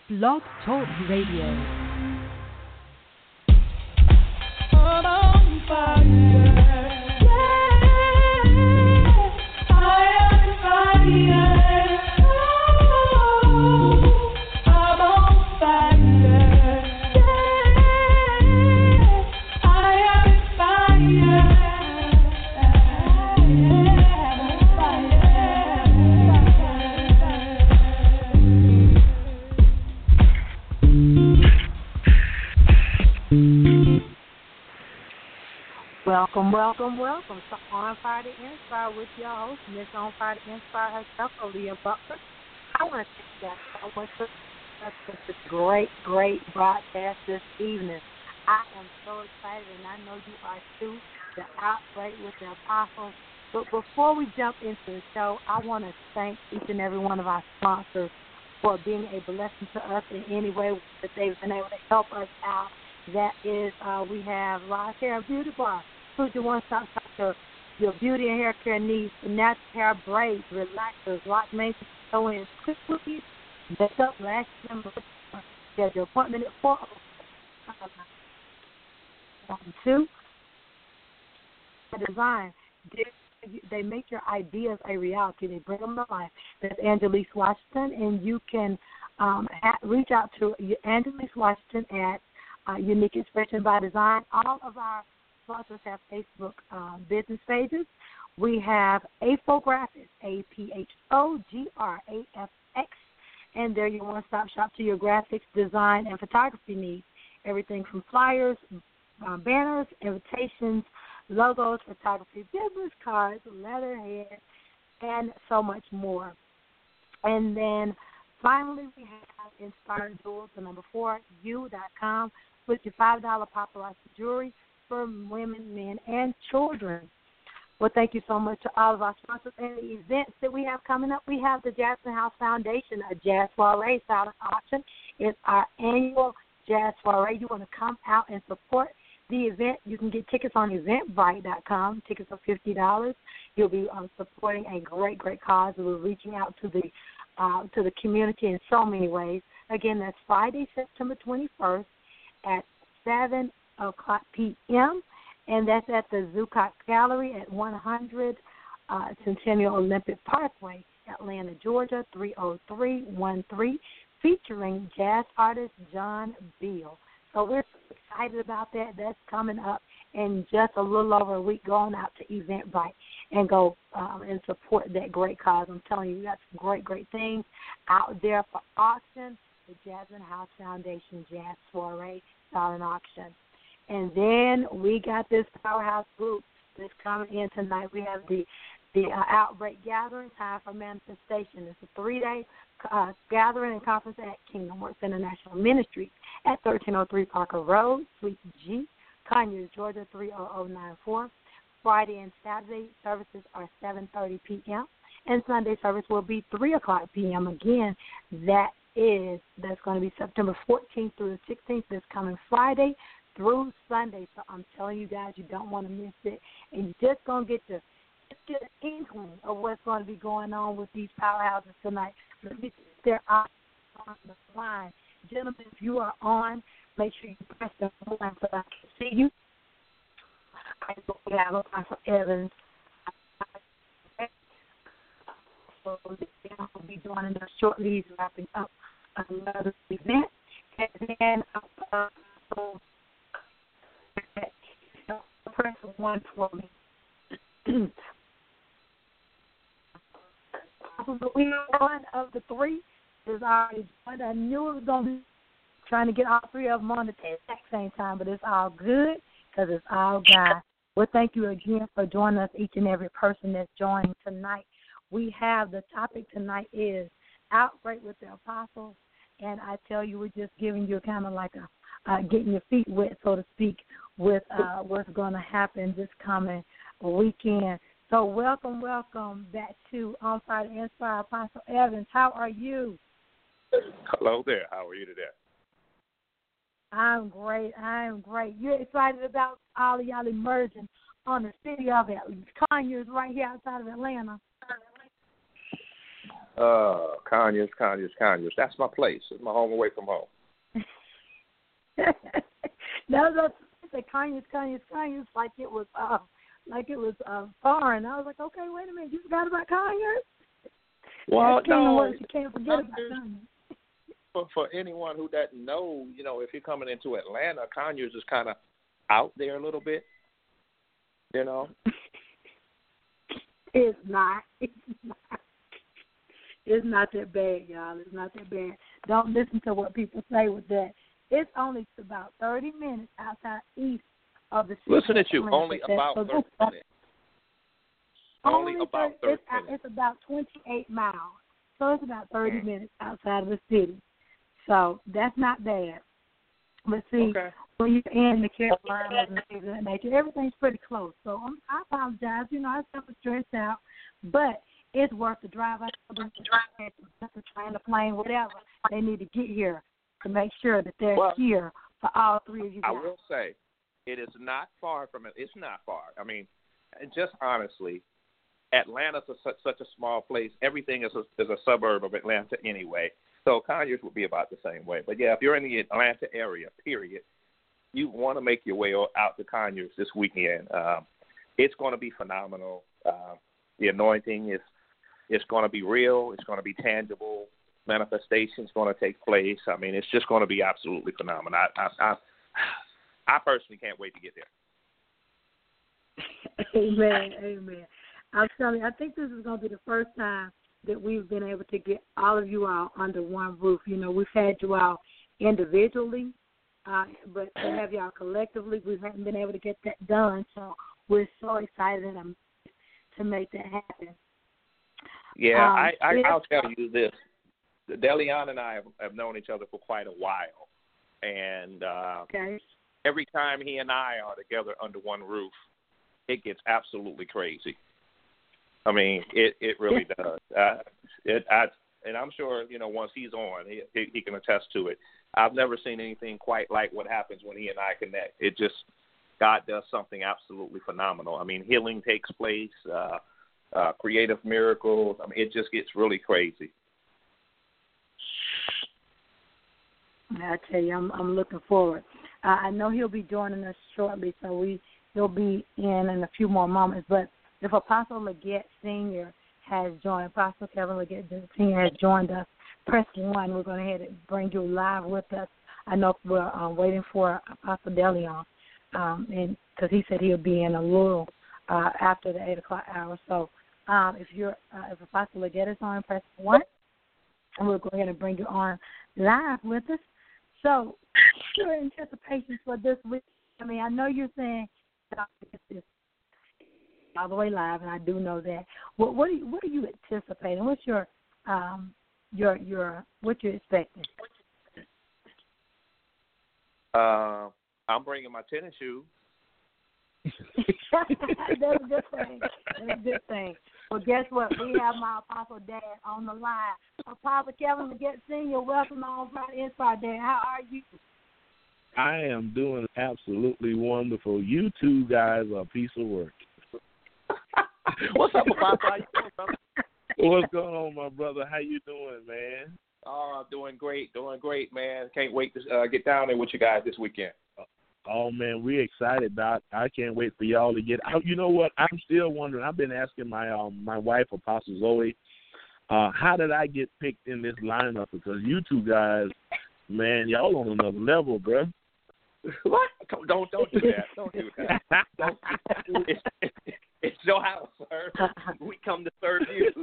Blog Talk Radio. Welcome to On Fire to Inspire with your host, Miss On Fire to Inspire herself, Aaliyah Butler. I want to thank you guys so much for such a great broadcast this evening. I am so excited, and I know you are too, to outbreak with the apostles. But before we jump into the show, I want to thank each and every one of our sponsors for being a blessing to us in any way that they've been able to help us out. That is, we have Ross Hair Beauty Bar. Who's your one-stop shop for your beauty and hair care needs, for natural hair, braids, relaxers, lock makeup, sew-ins, quick cookies, makeup, lashes, and get your appointment at 402. Design. They make your ideas a reality. They bring them to life. That's Angelise Washington, and you can reach out to Angelise Washington at Unique Expression by Design. All of our sponsors have Facebook business pages. We have Aphographics, APHOGRAFX, and they're your one-stop shop to your graphics, design, and photography needs. Everything from flyers, banners, invitations, logos, photography, business cards, letterhead, and so much more. And then finally, we have Inspired Jewels, the number 4u.com, with your $5 paparazzi jewelry for women, men, and children. Well, thank you so much to all of our sponsors and the events that we have coming up. We have the Jasmine House Foundation, a jazz soiree silent auction. It's our annual jazz soiree. You want to come out and support the event. You can get tickets on Eventbrite.com. Tickets are $50. You'll be supporting a great cause. We're reaching out to the community in so many ways. Again, that's Friday, September 21st at 7 o'clock p.m., and that's at the Zuccotti Gallery at 100 Centennial Olympic Parkway, Atlanta, Georgia, 30313, featuring jazz artist John Beal. So we're so excited about that. That's coming up in just a little over a week. Go on out to Eventbrite and go and support that great cause. I'm telling you, we got some great things out there for auction. The Jasmine House Foundation Jazz Soiree Silent Auction. And then we got this powerhouse group that's coming in tonight. We have the Outbreak Gathering, Time for Manifestation. It's a 3-day gathering and conference at Kingdom Works International Ministries at 1303 Parker Road, Suite G, Conyers, Georgia, 30094. Friday and Saturday services are 7:30 p.m., and Sunday service will be 3 o'clock p.m. Again, that's going to be September 14th through the 16th, this coming Friday through Sunday. So I'm telling you guys, you don't want to miss it. And you're just going to get an inkling of what's going to be going on with these powerhouses tonight. Let me see if they're on the line. Gentlemen, if you are on, make sure you press the line so I can see you. I know we have Apostle Evans. So we'll be joining us shortly. He's wrapping up another event. And then press 1 for me. One of the three is already joined. I knew it was going to be trying to get all three of them on the exact same time, but it's all good because it's all God. Well, thank you again for joining us, each and every person that's joining tonight. We have the topic tonight is Outbreak with the Apostles, and I tell you, we're just giving you kind of like getting your feet wet, so to speak, with what's going to happen this coming weekend. So welcome back to On Fire to Inspire, Apostle Evans. How are you? Hello there. How are you today? I'm great. You're excited about all of y'all emerging on the city of Conyers right here outside of Atlanta. Conyers. That's my place. It's my home away from home. That was the Conyers, like it was foreign. I was like, okay, wait a minute, you forgot about Conyers? Well, no, you can't forget about Conyers. For anyone who doesn't know, if you're coming into Atlanta, Conyers is kind of out there a little bit. It's not. It's not that bad, y'all. It's not that bad. Don't listen to what people say with that. It's only about 30 minutes outside east of the city. Listen at you. Only about 30 minutes. Only about 30 minutes. It's about 28 miles. So it's about 30 minutes outside of the city. So that's not bad. But see, when you're in the Carolinas and things of that nature, everything's pretty close. So I apologize. I suffer stressed out. But it's worth the drive. I told them to train the plane, whatever. They need to get here to make sure that they're here for all three of you guys. I will say, it is not far from it. It's not far. I mean, just honestly, Atlanta's such a small place. Everything is a suburb of Atlanta anyway. So Conyers would be about the same way. But, yeah, if you're in the Atlanta area, period, you want to make your way out to Conyers this weekend. It's going to be phenomenal. The anointing is going to be real. It's going to be tangible. Manifestation's going to take place. I mean, it's just going to be absolutely phenomenal. I personally can't wait to get there. Amen. I'm telling you, I think this is going to be the first time that we've been able to get all of you all under one roof. We've had you all individually, but to have y'all collectively, we haven't been able to get that done. So we're so excited to make that happen. Yeah, I'll tell you this. Delion and I have known each other for quite a while. And every time he and I are together under one roof, it gets absolutely crazy. I mean, it really does. And I'm sure, once he's on, he can attest to it. I've never seen anything quite like what happens when he and I connect. It just, God does something absolutely phenomenal. I mean, healing takes place, creative miracles. I mean, it just gets really crazy. I tell you, I'm looking forward. I know he'll be joining us shortly, so he'll be in a few more moments. But if Apostle Leggett Sr. has joined, Apostle Kevin Leggett Sr. has joined us, press 1. We're going to ahead and bring you live with us. I know we're waiting for Apostle Delion, and because he said he'll be in a little after the 8 o'clock hour. So if Apostle Leggett is on, press 1, and we'll go ahead and bring you on live with us. So, your anticipation for this week. I mean, I know you're saying it's all the way live, and I do know that. What are you anticipating? What's your what you're expecting? I'm bringing my tennis shoes. That's a good thing. Well, guess what? We have my Apostle Dad on the line. Apostle Kevin Leggett Sr., welcome on Friday Inspire Dad. How are you? I am doing absolutely wonderful. You two guys are a piece of work. What's up, Apostle? How you doing, brother? What's going on, my brother? How you doing, man? Oh, doing great, man. Can't wait to get down there with you guys this weekend. Oh, man, we're excited, Doc. I can't wait for y'all to get out. You know what? I'm still wondering. I've been asking my wife, Apostle Zoe, how did I get picked in this lineup? Because you two guys, man, y'all on another level, bro. What? Don't do that. Don't do that. It's your house, sir. We come to serve you.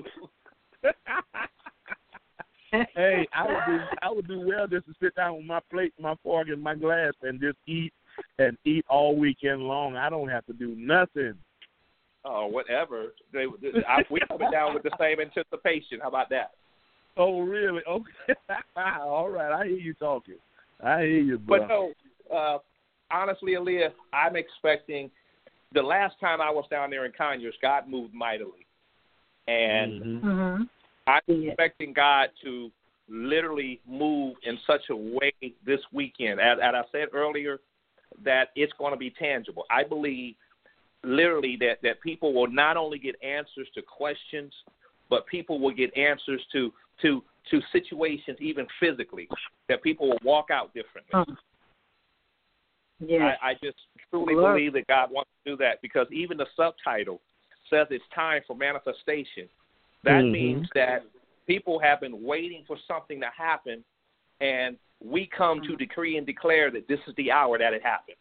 Hey, I would do well just to sit down with my plate, my fork, and my glass and just eat all weekend long. I don't have to do nothing. Oh, whatever. We coming down with the same anticipation. How about that? Oh, really? Okay. All right. I hear you talking. I hear you, bro. But no, honestly, Aaliyah, I'm expecting the last time I was down there in Conyers, God moved mightily. And I'm expecting God to literally move in such a way this weekend. As I said earlier, that it's going to be tangible. I believe literally that people will not only get answers to questions, but people will get answers to situations, even physically, that people will walk out differently. Yes. I just truly believe that God wants to do that, because even the subtitle says it's time for manifestation. That means that people have been waiting for something to happen, and we come to decree and declare that this is the hour that it happens.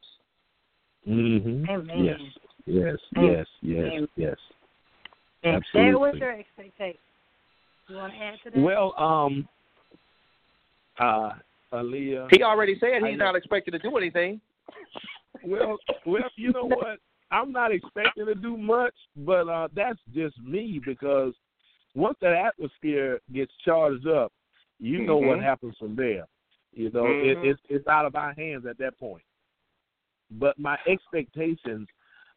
Amen. Yes. Absolutely. David, what's your expectation? You want to add to that? Well, Aaliyah, he already said he's not expecting to do anything. Well, you know what? I'm not expecting to do much, but that's just me, because once that atmosphere gets charged up, you know what happens from there. You know, it's out of our hands at that point. But my expectations,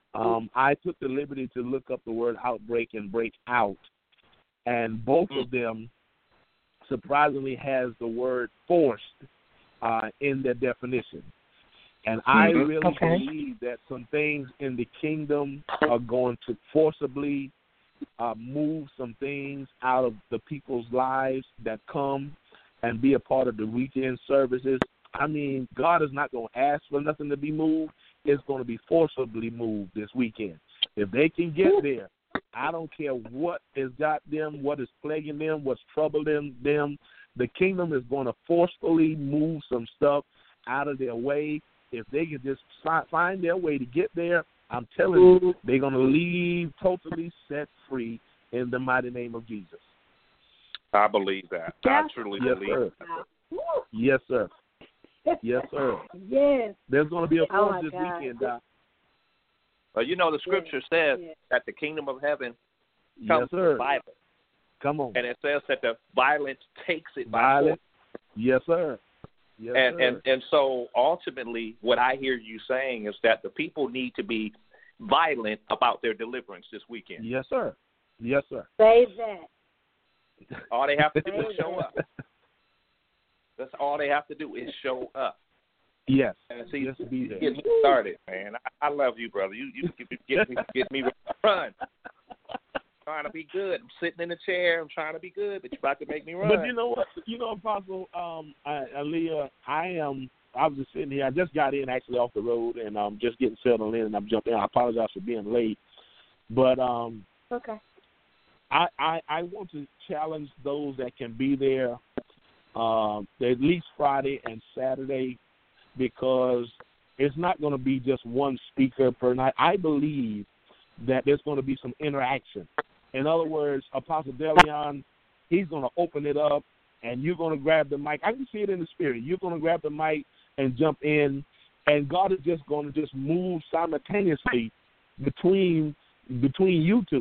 I took the liberty to look up the word outbreak and break out, and both of them surprisingly has the word forced in their definition. And I really believe that some things in the kingdom are going to forcibly move some things out of the people's lives that come and be a part of the weekend services. I mean, God is not going to ask for nothing to be moved. It's going to be forcibly moved this weekend. If they can get there, I don't care what has got them, what is plaguing them, what's troubling them. The kingdom is going to forcefully move some stuff out of their way. If they can just find their way to get there, I'm telling you, they're going to leave totally set free in the mighty name of Jesus. I believe that. I truly believe that. Yes, sir. Yes, sir. Yes. There's going to be a force this weekend, Doc. You know, the scripture says that the kingdom of heaven comes with violence. Come on. And it says that the violence takes it by force. Yes, sir. Yes, sir. And so ultimately what I hear you saying is that the people need to be violent about their deliverance this weekend. Yes, sir. Yes, sir. Say that. All they have to do is show up. That's all they have to do is show up. Yes. And see, just be there. Get me started, man. I love you, brother. You get me ready to run. Trying to be good. I'm sitting in the chair. I'm trying to be good, but you're about to make me run. But you know what? You know, Apostle Aaliyah, I was just sitting here. I just got in actually off the road, and I'm just getting settled in, and I'm jumping in. I apologize for being late. But okay. I want to challenge those that can be there at least Friday and Saturday, because it's not going to be just one speaker per night. I believe that there's going to be some interaction. In other words, Apostle Deleon, he's going to open it up, and you're going to grab the mic. I can see it in the spirit. You're going to grab the mic and jump in, and God is just going to just move simultaneously between you two.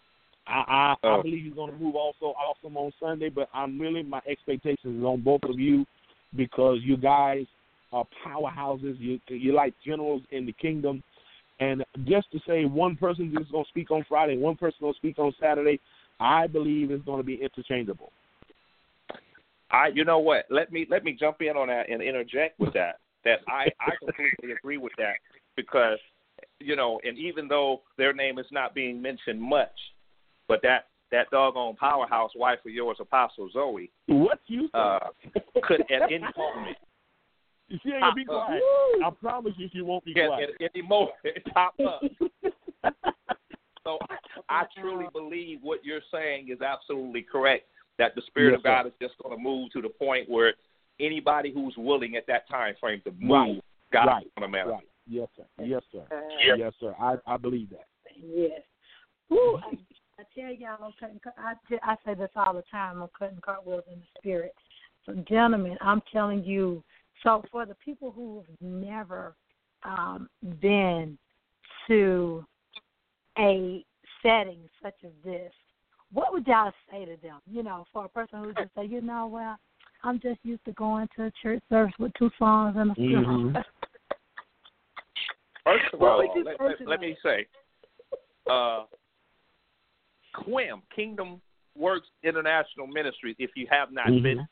I believe he's going to move also awesome on Sunday, but my expectations is on both of you, because you guys are powerhouses. You're like generals in the kingdom. And just to say one person is going to speak on Friday, one person going to speak on Saturday, I believe it's going to be interchangeable. You know what? Let me jump in on that and interject with that. That I completely agree with that, because, you know, and even though their name is not being mentioned much, but that doggone powerhouse wife of yours, Apostle Zoe, what you could at any moment. She ain't gonna be quiet. I promise you, she won't be quiet. At any moment, pop up. So I truly believe what you're saying is absolutely correct. That the Spirit of God is just going to move to the point where anybody who's willing at that time frame to move, God is going to manifest. Right. Yes, sir. Yes, sir. Yes, sir. I believe that. Yes. I tell y'all, I say this all the time. I'm cutting cartwheels in the spirit. So, gentlemen, I'm telling you. So, for the people who've never been to a setting such as this, what would y'all say to them? You know, for a person who just say, you know, well, I'm just used to going to a church service with 2 songs and a song. First of all, let me say, QWIM, Kingdom Works International Ministries, if you have not been,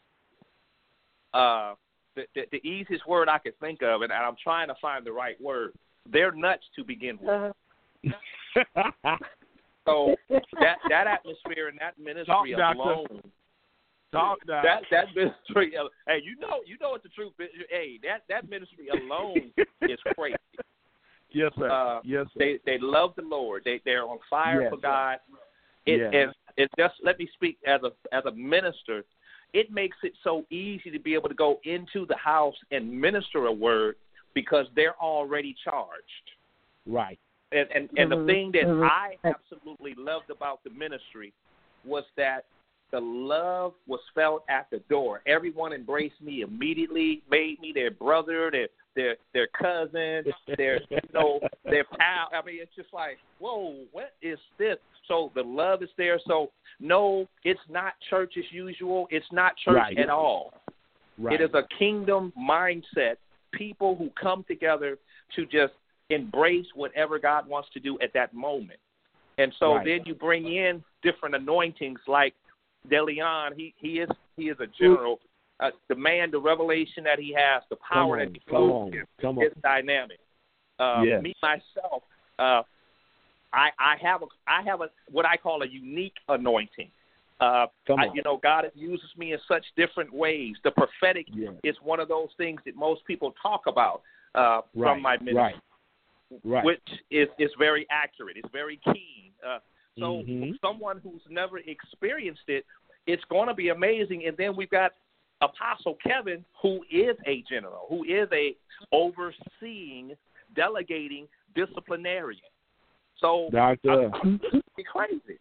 the easiest word I could think of, and I'm trying to find the right word, they're nuts to begin with. So that atmosphere and that ministry alone. That ministry. Hey, you know what the truth is. Hey, that ministry alone is crazy. Yes, sir. Yes, sir. They love the Lord. They're on fire for God. It's just, let me speak as a minister. It makes it so easy to be able to go into the house and minister a word because they're already charged. Right. And the thing that I absolutely loved about the ministry was that the love was felt at the door. Everyone embraced me immediately, made me their brother, their cousin, their pal. I mean, it's just like, whoa, what is this? So the love is there. So no, it's not church as usual. It's not church at all. Right. It is a kingdom mindset. People who come together to just embrace whatever God wants to do at that moment. And so then you bring in different anointings like DeLeon. He is a general. The man, the revelation that he has, the power that he moves is dynamic. Me, myself, I have a what I call a unique anointing. God uses me in such different ways. The prophetic is one of those things that most people talk about from my ministry, which is very accurate. It's very keen. So someone who's never experienced it, it's going to be amazing. And then we've got Apostle Kevin, who is a general, who is a overseeing, delegating disciplinarian. So Doctor, it's crazy.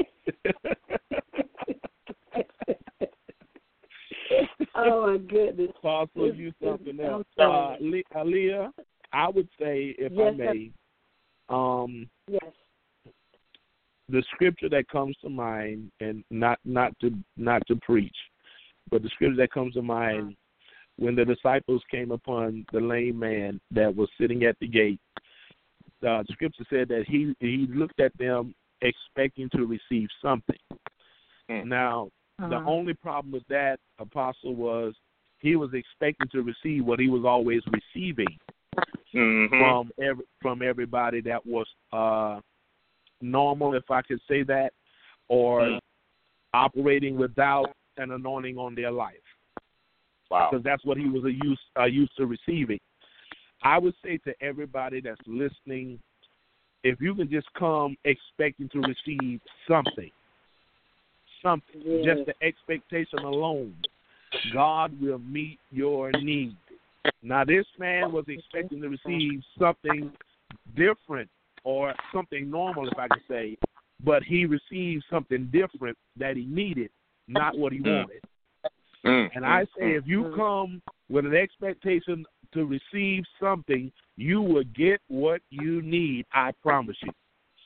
Oh my goodness! Apostle, you something else. Aaliyah, I would say, if I may, the scripture that comes to mind, and not to preach, but the scripture that comes to mind when the disciples came upon the lame man that was sitting at the gate. The scripture said that he looked at them expecting to receive something. Now, the only problem with that, Apostle, was he was expecting to receive what he was always receiving from everybody that was normal, if I could say that, or operating without an anointing on their life. Wow. Because that's what he was used to receiving. I would say to everybody that's listening, if you can just come expecting to receive something, just the expectation alone, God will meet your need. Now, this man was expecting to receive something different or something normal, if I could say, but he received something different that he needed, not what he wanted. And I say if you come with an expectation to receive something, you will get what you need. I promise you.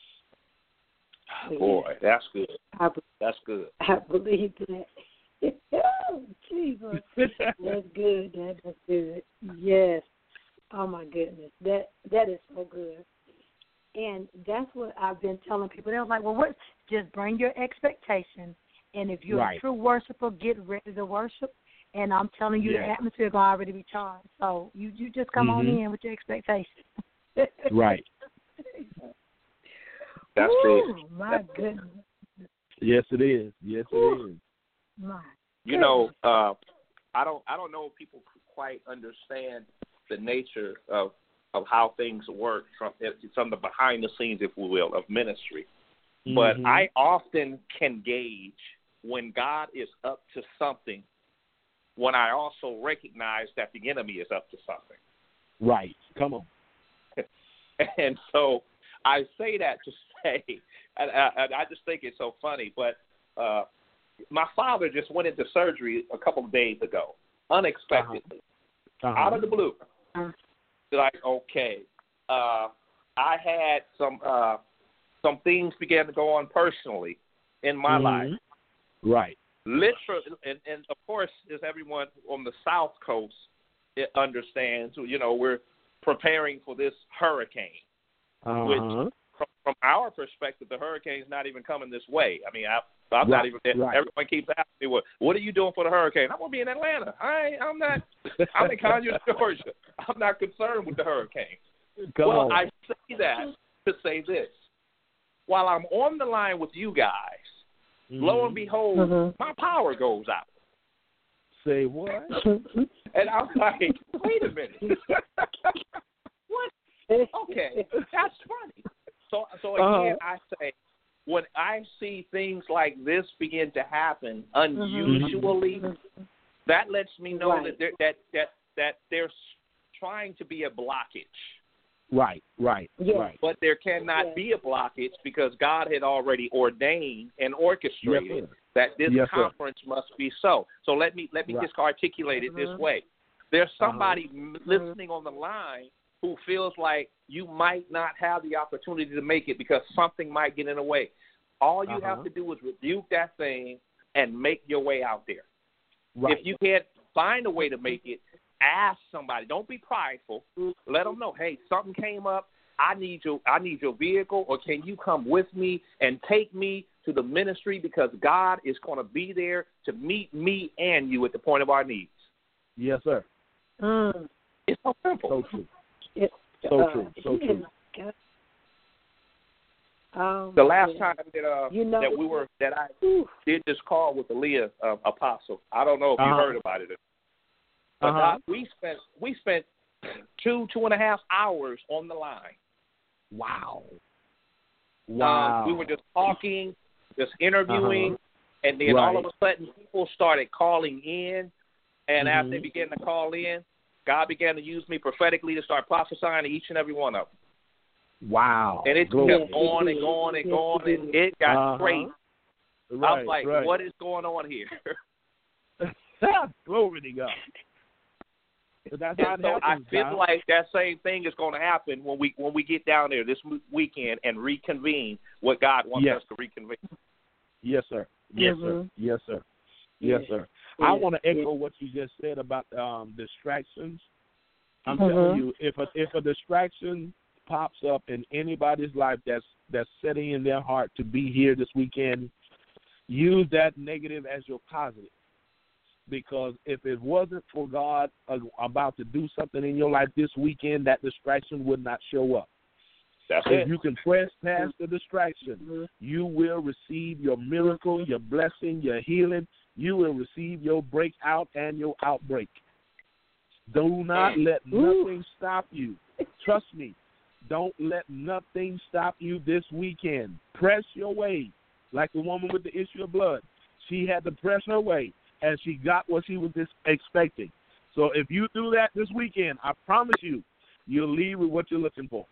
Boy, that's good. That's good. I believe that. Oh, Jesus. That's good. That's good. Yes. Oh, my goodness. That is so good. And that's what I've been telling people. They're like, well, what? Just bring your expectation. And if you're a true worshiper, get ready to worship. And I'm telling you, the atmosphere will already be charged. So you just come on in with your expectation. Right. That's it. My goodness. Yes, it is. Yes, it is. My I don't know if people quite understand the nature of how things work from the behind the scenes, if we will, of ministry. But I often can gauge when God is up to something, when I also recognize that the enemy is up to something. Right. Come on. And so I say that to say, and I just think it's so funny, but my father just went into surgery a couple of days ago, unexpectedly, out of the blue. Like, okay, I had some things began to go on personally in my life. Right. Literally, and of course, as everyone on the South Coast understands, we're preparing for this hurricane, which from our perspective, the hurricane's not even coming this way. I mean, I'm not even there. Everyone keeps asking me, what are you doing for the hurricane? I'm going to be in Atlanta. I'm not. I'm in Conyers, Georgia. I'm not concerned with the hurricane. I say that to say this. while I'm on the line with you guys, lo and behold, my power goes out. Say what? And I'm like, wait a minute. What? Okay, that's funny. So again, I say, when I see things like this begin to happen unusually, that lets me know that there's trying to be a blockage. Right. But there cannot be a blockage because God had already ordained and orchestrated that this conference must be so. So let me just articulate it this way. There's somebody listening on the line who feels like you might not have the opportunity to make it because something might get in the way. All you have to do is rebuke that thing and make your way out there. Right. If you can't find a way to make it, ask somebody. Don't be prideful. Let them know, hey, something came up. I need your vehicle, or can you come with me and take me to the ministry because God is going to be there to meet me and you at the point of our needs. Yes, sir. It's so simple. So true. So true. The last time that I did this call with the Leah Apostle, I don't know if you heard about it. But we spent 2.5 hours on the line. Wow. We were just talking, just interviewing, and then all of a sudden people started calling in, and as they began to call in, God began to use me prophetically to start prophesying to each and every one of them. Wow. And it kept going and going and going, and it got crazy. I was like, what is going on here? Glory to God. That's how it happens, I feel like that same thing is going to happen when we get down there this weekend and reconvene what God wants us to reconvene. Yes, sir. Yes, sir. Yes, sir. Yes, sir. I want to echo what you just said about distractions. I'm telling you, if a distraction pops up in anybody's life that's setting in their heart to be here this weekend, use that negative as your positive. Because if it wasn't for God about to do something in your life this weekend, that distraction would not show up. If you can press past the distraction, you will receive your miracle, your blessing, your healing. You will receive your breakout and your outbreak. Do not let nothing stop you. Trust me. Don't let nothing stop you this weekend. Press your way. Like the woman with the issue of blood. She had to press her way, and she got what she was expecting. So if you do that this weekend, I promise you, you'll leave with what you're looking for.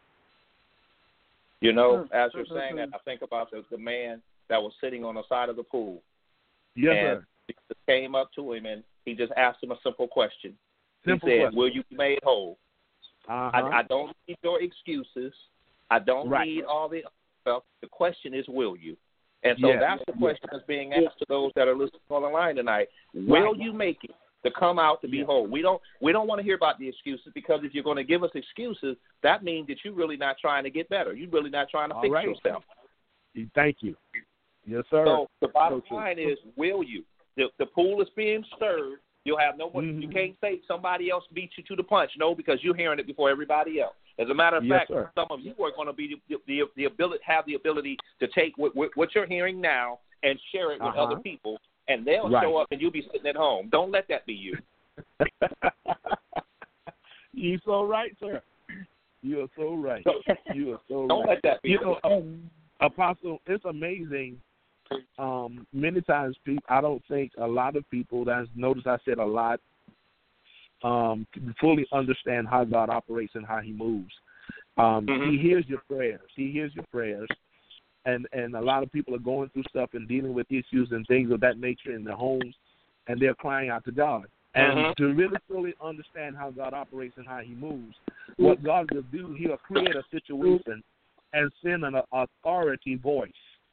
You know, as you're saying that, I think about the man that was sitting on the side of the pool. Yes, and he just came up to him, and he just asked him a simple question. He said, will you be made whole? I don't need your excuses. I don't need all the stuff. The question is, will you? And so that's the question that's being asked to those that are listening on the line tonight. Will you make it to come out to be whole? We don't want to hear about the excuses, because if you're going to give us excuses, that means that you're really not trying to get better. You're really not trying to fix yourself. Thank you. Yes, sir. So the bottom line is, will you? The pool is being stirred. You'll have no one. You can't say somebody else beat you to the punch. No, because you're hearing it before everybody else. As a matter of fact, some of you are going to be have the ability to take what you're hearing now and share it with other people, and they'll show up, and you'll be sitting at home. Don't let that be you. You're so right, sir. You are so right. You are so Don't let that be you. Apostle, it's amazing. Many times, I don't think a lot of people, notice I said a lot, fully understand how God operates and how he moves. He hears your prayers. He hears your prayers. And a lot of people are going through stuff and dealing with issues and things of that nature in their homes, and they're crying out to God. And to really fully understand how God operates and how he moves, what God will do, he'll create a situation and send an authority voice.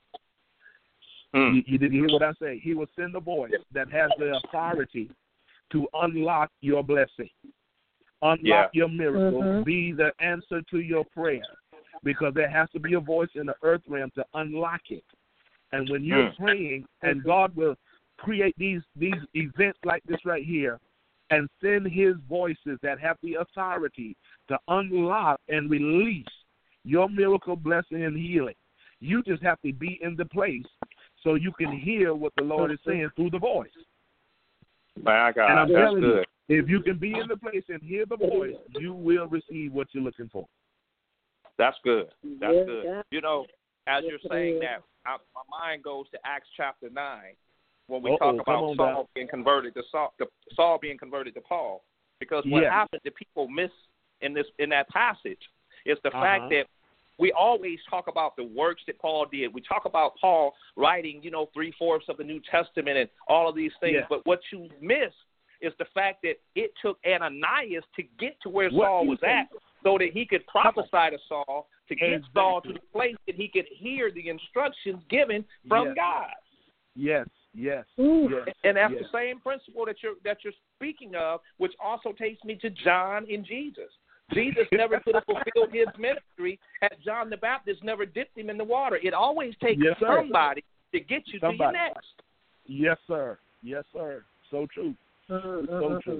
You didn't hear what I say? He will send a voice that has the authority to unlock your blessing, unlock your miracle, be the answer to your prayer, because there has to be a voice in the earth realm to unlock it. And when you're praying, and God will create these events like this right here and send his voices that have the authority to unlock and release your miracle, blessing, and healing. You just have to be in the place so you can hear what the Lord is saying through the voice. My God, and I'm that's telling good. you, if you can be in the place and hear the voice, you will receive what you're looking for. That's good. That's good. You know, as you're saying that, my mind goes to Acts chapter 9 when we talk about Saul being converted to Saul being converted to Paul. Because what happened that people miss in that passage is the fact that we always talk about the works that Paul did. We talk about Paul writing, 3/4 of the New Testament and all of these things. Yeah. But what you miss is the fact that it took Ananias to get to where Saul was at so that he could prophesy to Saul to get Saul to the place that he could hear the instructions given from God. Yes, yes. And that's the same principle that you're speaking of, which also takes me to John and Jesus. Jesus never could have fulfilled his ministry had John the Baptist never dipped him in the water. It always takes somebody to get you to your next. Yes, sir. Yes, sir. So true. So true.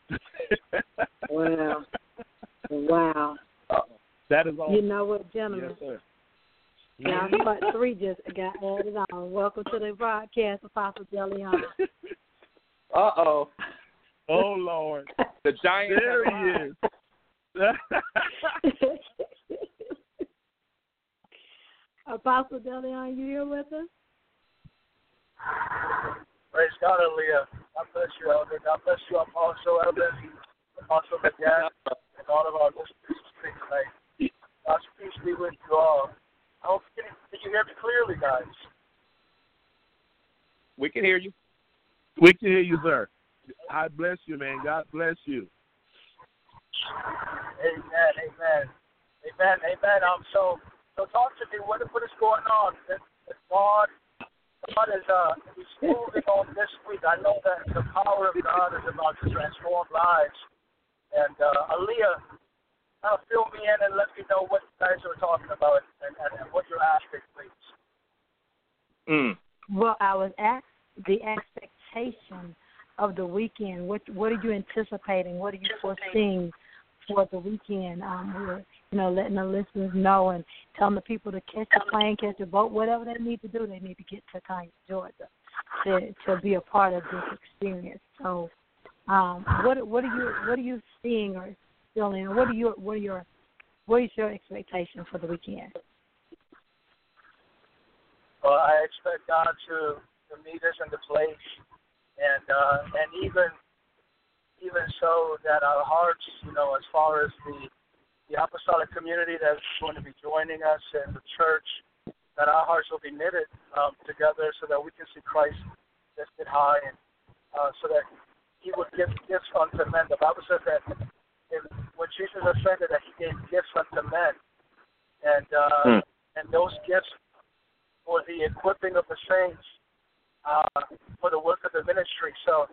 Wow. That is all. You know what, gentlemen? Yes, sir. Now, part 3 just got added on. Welcome to the broadcast, Apostle Deleon. Uh-oh. Oh, Lord. The giant. There he is. Apostle Deleon, you here with us? Praise God, Aaliyah. God bless you, Elder. God bless you, Apostle Elder, Apostle McGann, and all of our listeners tonight. God's peace be with you all. I hope can you hear me clearly, guys? We can hear you. We can hear you, sir. I bless you, man. God bless you. Amen. So talk to me. What is going on? God is moving on this week. I know that the power of God is about to transform lives. And Aaliyah, fill me in and let me know what you guys are talking about and what you're asking, please. Well, I was asked the expectation of the weekend. What are you anticipating? What are you foreseeing for the weekend? We're letting the listeners know and telling the people to catch the plane, catch the boat, whatever they need to do. They need to get to Tanya, Georgia, to be a part of this experience. So, what are you seeing or feeling? Or what is your expectation for the weekend? Well, I expect God to meet us in the place, and even so that our hearts, as far as the apostolic community that's going to be joining us in the church, that our hearts will be knitted together so that we can see Christ lifted high, and so that He would give gifts unto men. The Bible says that when Jesus ascended, that He gave gifts unto men, and those gifts for the equipping of the saints for the work of the ministry. So,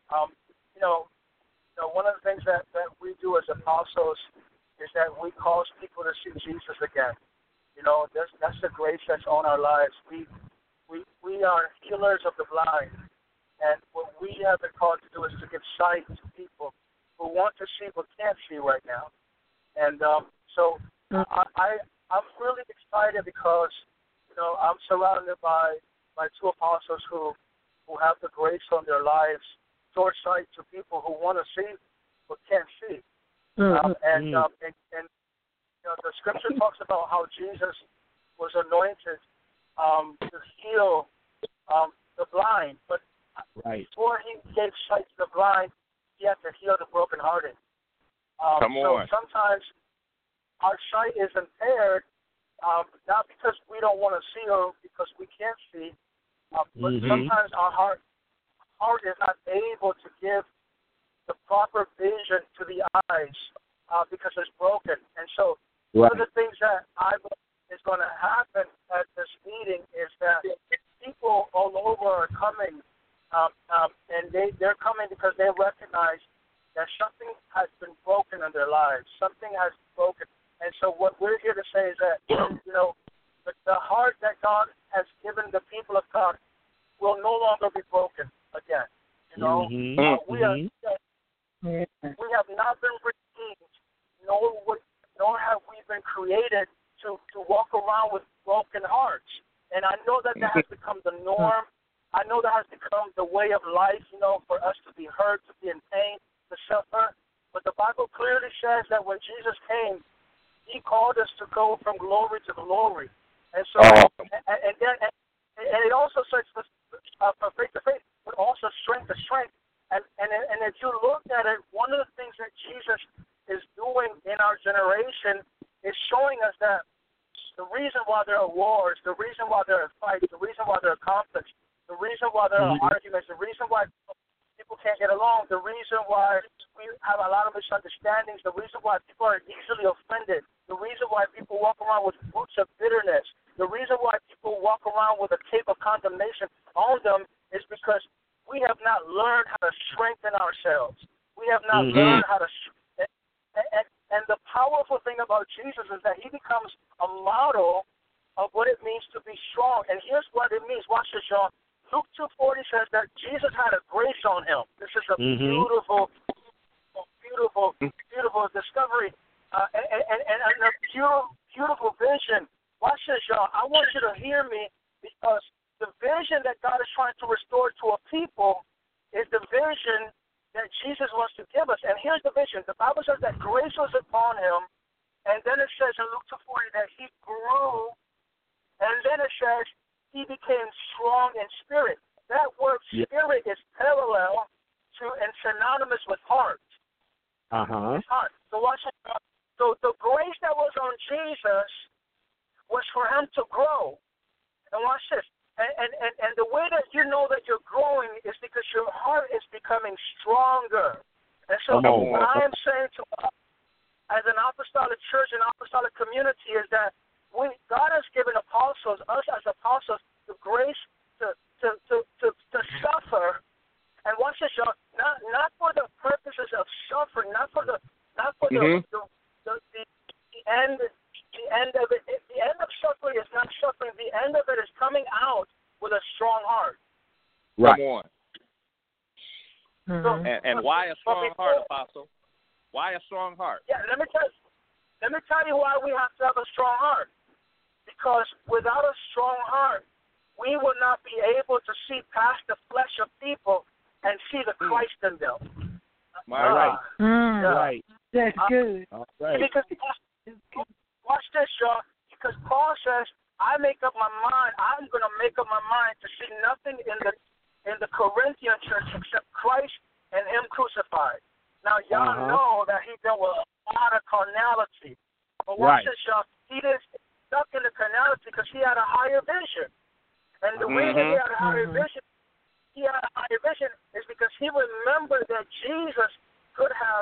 one of the things that we do as apostles is that we cause people to see Jesus again. That's the grace that's on our lives. We are healers of the blind, and what we have been called to do is to give sight to people who want to see but can't see right now. And so I'm really excited because I'm surrounded by 2 apostles who have the grace on their lives towards sight to people who want to see but can't see. And the scripture talks about how Jesus was anointed to heal the blind, but before He gave sight to the blind, He had to heal the brokenhearted. So sometimes our sight is impaired, not because we don't want to see or because we can't see, but sometimes our heart is not able to give the proper vision to the eyes because it's broken. And so one of the things that is going to happen at this meeting is that people all over are coming, and they're coming because they recognize that something has been broken in their lives. Something has broken. And so what we're here to say is that, the heart that God has given the people of God will no longer be broken again. We have not been redeemed, nor have we been created to walk around with broken hearts. And I know that has become the norm. I know that has become the way of life, for us to be hurt, to be in pain, to suffer. But the Bible clearly says that when Jesus came, he called us to go from glory to glory. And so, and it also says from faith to faith, but also strength to strength. And if you look at it, one of the things that Jesus is doing in our generation is showing us that the reason why there are wars, the reason why there are fights, the reason why there are conflicts, the reason why there are arguments, the reason why people can't get along, the reason why we have a lot of misunderstandings, the reason why people are easily offended, the reason why people walk around with roots of bitterness, the reason why people walk around with a cape of condemnation on them is because we have not learned how to strengthen ourselves. We have not learned how to and the powerful thing about Jesus is that he becomes a model of what it means to be strong. And here's what it means. Watch this, y'all. Luke 2:40 says that Jesus had a grace on him. This is a beautiful discovery and a beautiful vision. Watch this, y'all. I want you to hear me because the vision that God is trying to restore to a people is the vision that Jesus wants to give us. And here's the vision. The Bible says that grace was upon him, and then it says in Luke 2:40 that he grew, and then it says he became strong in spirit. That word spirit is parallel to and synonymous with heart. Heart. So watch it. So the grace that was on Jesus was for him to grow. And watch this. And the way that you know that you're growing is because your heart is becoming stronger. And so what I am saying to us as an apostolic church and apostolic community is that God has given apostles, us as apostles, the grace to suffer. And watch this, y'all. Not for the purposes of suffering, not for the end. The end of it. The end of suffering is not suffering. The end of it is coming out with a strong heart. Right. Come on. Mm-hmm. And why a strong heart, Apostle? Why a strong heart? Yeah, let me tell you why we have to have a strong heart. Because without a strong heart, we will not be able to see past the flesh of people and see the Christ in them. Right. Right. That's good. Right. Because watch this, y'all. Because Paul says, I'm going to make up my mind to see nothing in the Corinthian church except Christ and him crucified. Now, y'all know that he dealt with a lot of carnality. But watch this, y'all. He didn't stuck in the carnality because he had a higher vision. And the reason he had a higher vision, is because he remembered that Jesus could have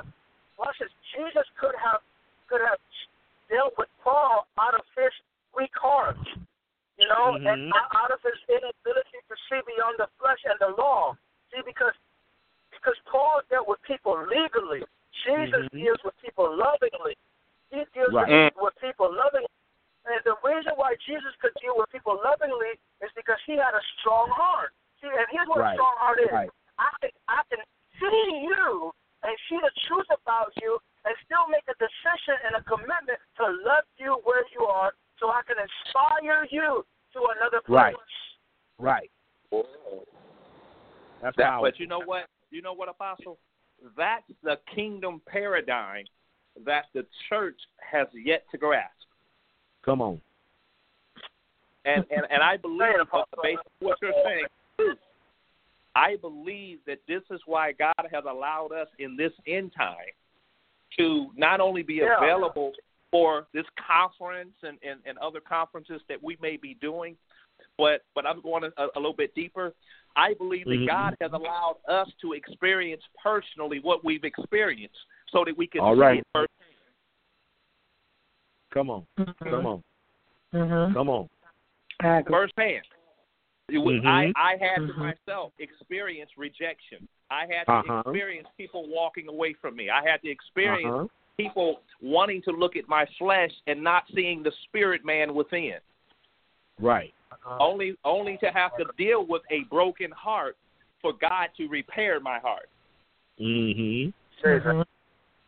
dealt with Paul out of his weak heart, and out of his inability to see beyond the flesh and the law. See, because Paul dealt with people legally, Jesus deals with people lovingly. He deals with people lovingly. And the reason why Jesus could deal with people lovingly is because he had a strong heart. See, and here's what a strong heart is. Right. I can see you and see the truth about you and still make a decision and a commitment to love you where you are so I can inspire you to another place. Right. That's powerful. But you know what? You know what, Apostle? That's the kingdom paradigm that the church has yet to grasp. Come on. And I believe, based on what you're saying, I believe that this is why God has allowed us in this end time to not only be available for this conference and other conferences that we may be doing, but I'm going a little bit deeper. I believe that God has allowed us to experience personally what we've experienced so that we can see it firsthand. Come on. Come on. Come on. Firsthand. I had to myself experience rejection. I had to experience people walking away from me. I had to experience people wanting to look at my flesh and not seeing the spirit man within. Right. Only to have to deal with a broken heart for God to repair my heart.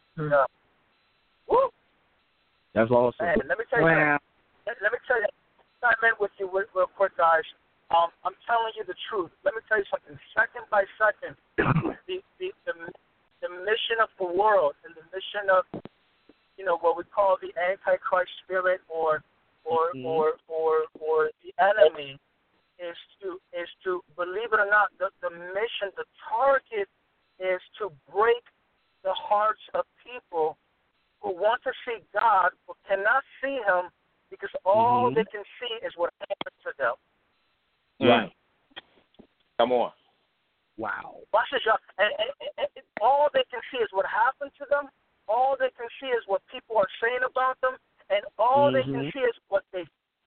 That's awesome. Man, let me tell you. Let me tell you. chime in with you real quick, guys. I'm telling you the truth. Let me tell you something. Second by second, the mission of the world and the mission of, what we call the Antichrist spirit or the enemy is to believe it or not, the mission, the target is to break the hearts of people who want to see God but cannot see Him because all they can see is what happened to them. Right. Come on. Wow. Watch this, y'all. And all they can see is what happened to them. All they can see is what people are saying about them, and all they can see is what they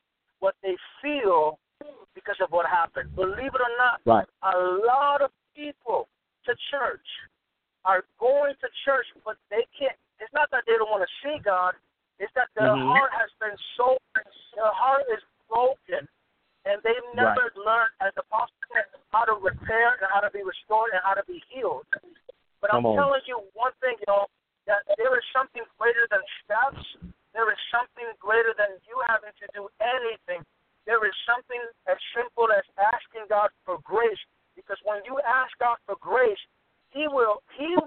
feel because of what happened. Believe it or not, a lot of people to church are going to church, but they can't. It's not that they don't want to see God. It's that their heart has been their heart is broken, and they've never learned, as the Apostle said, how to repair and how to be restored and how to be healed. But I'm telling you one thing, that there is something greater than steps. There is something greater than you having to do anything. There is something as simple as asking God for grace. Because when you ask God for grace, He will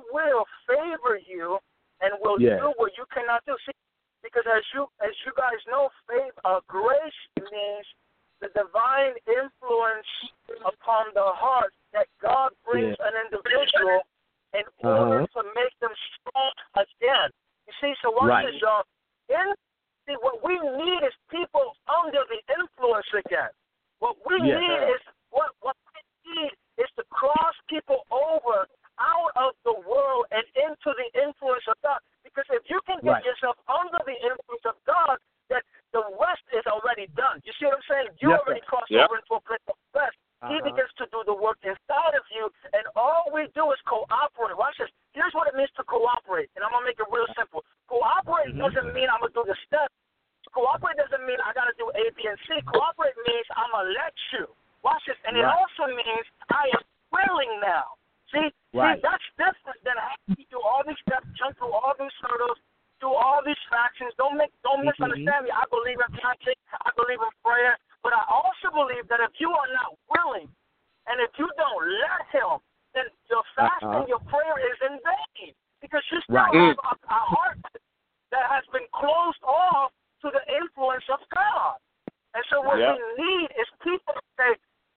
favor you and will do what you cannot do. See, because as you guys know, grace means the divine influence upon the heart that God brings an individual in order to make them strong again. You see, so watch this, y'all. See, what we need is people under the influence again. What we need is what we need is to cross people over out of the world and into the influence of God. Because if you can get yourself under the influence of God, that the rest is already done. You see what I'm saying? You already crossed over into a place of rest. He begins to do the work inside of you, and all we do is cooperate. Watch this. Here's what it means to cooperate, and I'm going to make it real simple. Cooperate doesn't mean I'm going to do the steps. Cooperate doesn't mean I got to do A, B, and C. Cooperate means I'm going to let you. Watch this. And it also means I am willing now. See, that's different than having to do all these steps, jump through all these hurdles, do all these factions. Don't misunderstand me. I believe in fasting. I believe in prayer. But I also believe that if you are not willing and if you don't let Him, then your fasting, your prayer is in vain. Because you still have a heart that has been closed off to the influence of God. And so what we need is people to say,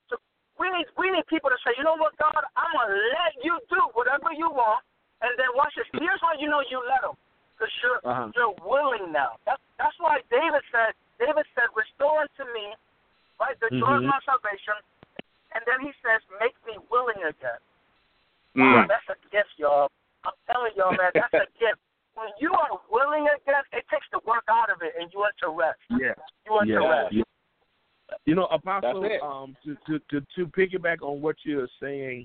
we need people to say, you know what, God, I'm going to let you do whatever you want. And then watch this. Here's how you know you let Him. Because you're willing now. That's why David said, restore unto me, right, the joy of my salvation. And then he says, make me willing again. Wow, that's a gift, y'all. I'm telling y'all, man, that's a gift. When you are willing again, it takes the work out of it, and you enter rest. You enter rest. Apostle, to piggyback on what you're saying,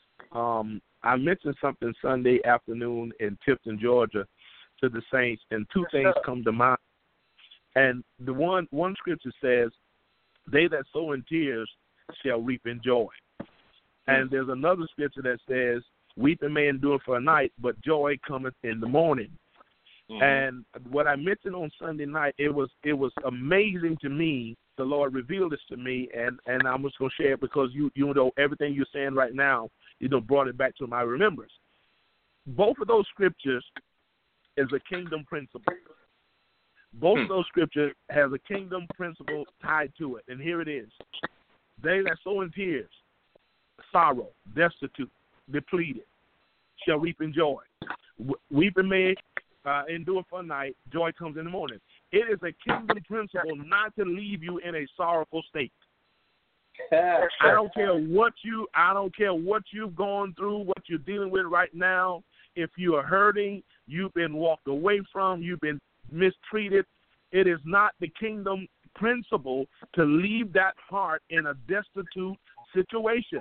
I mentioned something Sunday afternoon in Tifton, Georgia, to the saints, and two things come to mind. And the one scripture says, they that sow in tears shall reap in joy. And there's another scripture that says, weeping may endure for a night, but joy cometh in the morning. And what I mentioned on Sunday night, it was amazing to me. The Lord revealed this to me, and I'm just going to share it because you know everything you're saying right now, brought it back to my remembrance. Both of those scriptures is a kingdom principle. Both of those scriptures has a kingdom principle tied to it, and here it is. They that sow in tears, sorrow, destitute, depleted, shall reap in joy. Weeping may endure for a night, joy comes in the morning. It is a kingdom principle not to leave you in a sorrowful state. I don't care what you've gone through, what you're dealing with right now. If you are hurting, you've been walked away from, you've been mistreated, it is not the kingdom principle to leave that heart in a destitute situation.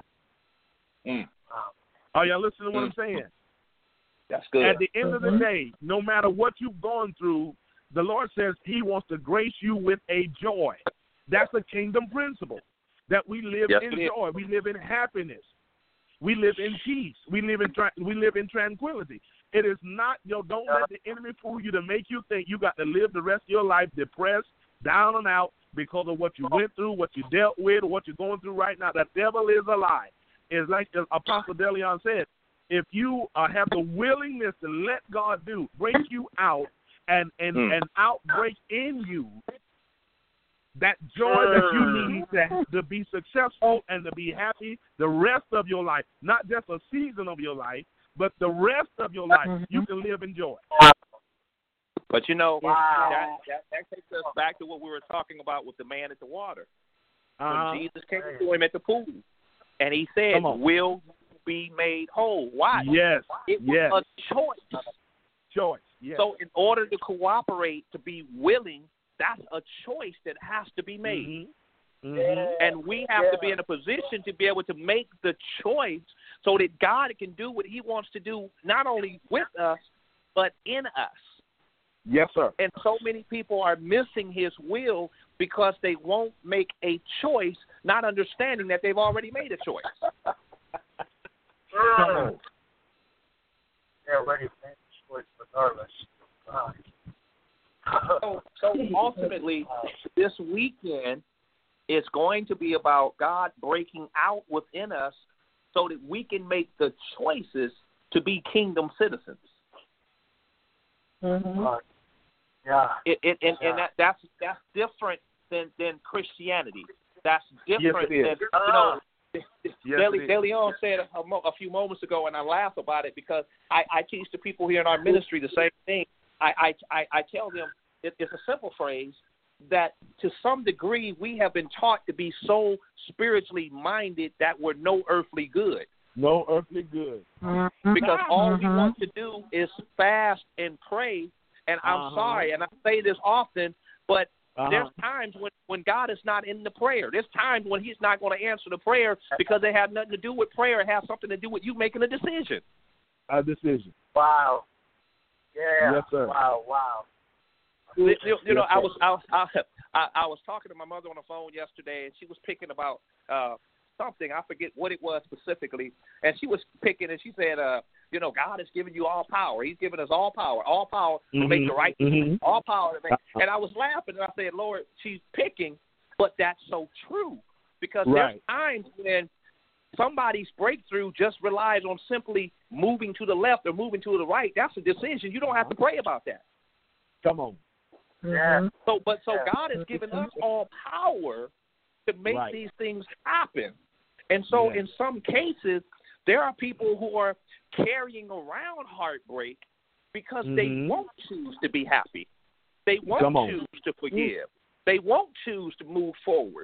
Are y'all listening to what I'm saying? That's good. At the end of the day, no matter what you've gone through, the Lord says He wants to grace you with a joy. That's a kingdom principle, that we live in joy. We live in happiness. We live in peace. We live in tranquility. It is not, don't let the enemy fool you to make you think you got to live the rest of your life depressed, down and out because of what you went through, what you dealt with, or what you're going through right now. The devil is a lie. It's like Apostle Deleon said, if you have the willingness to let God break you out and outbreak in you that joy that you need to be successful and to be happy the rest of your life, not just a season of your life, but the rest of your life, you can live in joy. But that takes us back to what we were talking about with the man at the water. When Jesus came to him at the pool, and he said, "Will be made whole." Why? Yes. It was a choice. Choice. Yes. So in order to cooperate, to be willing, that's a choice that has to be made. And we have to be in a position to be able to make the choice so that God can do what he wants to do, not only with us, but in us. Yes, sir. And so many people are missing his will because they won't make a choice, not understanding that they've already made a choice. They're already made a choice regardless. So ultimately, this weekend is going to be about God breaking out within us so that we can make the choices to be kingdom citizens. That's different than Christianity. That's different than De Leon said a few moments ago, and I laugh about it because I teach the people here in our ministry the same thing. I tell them it's a simple phrase that to some degree we have been taught to be so spiritually minded that we're no earthly good. No earthly good. Because all we want to do is fast and pray. And I'm sorry, and I say this often, but there's times when God is not in the prayer. There's times when he's not going to answer the prayer because they have nothing to do with prayer. It has something to do with you making a decision. A decision. Wow. Yeah. Yes, sir. Wow. I was talking to my mother on the phone yesterday, and she was picking about something. I forget what it was specifically, and she was picking, and she said, God has given you all power. He's given us all power to make the right decision, all power to make. And I was laughing, and I said, Lord, she's picking, but that's so true because there's times when somebody's breakthrough just relies on simply moving to the left or moving to the right. That's a decision. You don't have to pray about that. Come on. Yeah. So God has given us all power to make these things happen. And so in some cases, there are people who are carrying around heartbreak because they won't choose to be happy. They won't choose to forgive. They won't choose to move forward.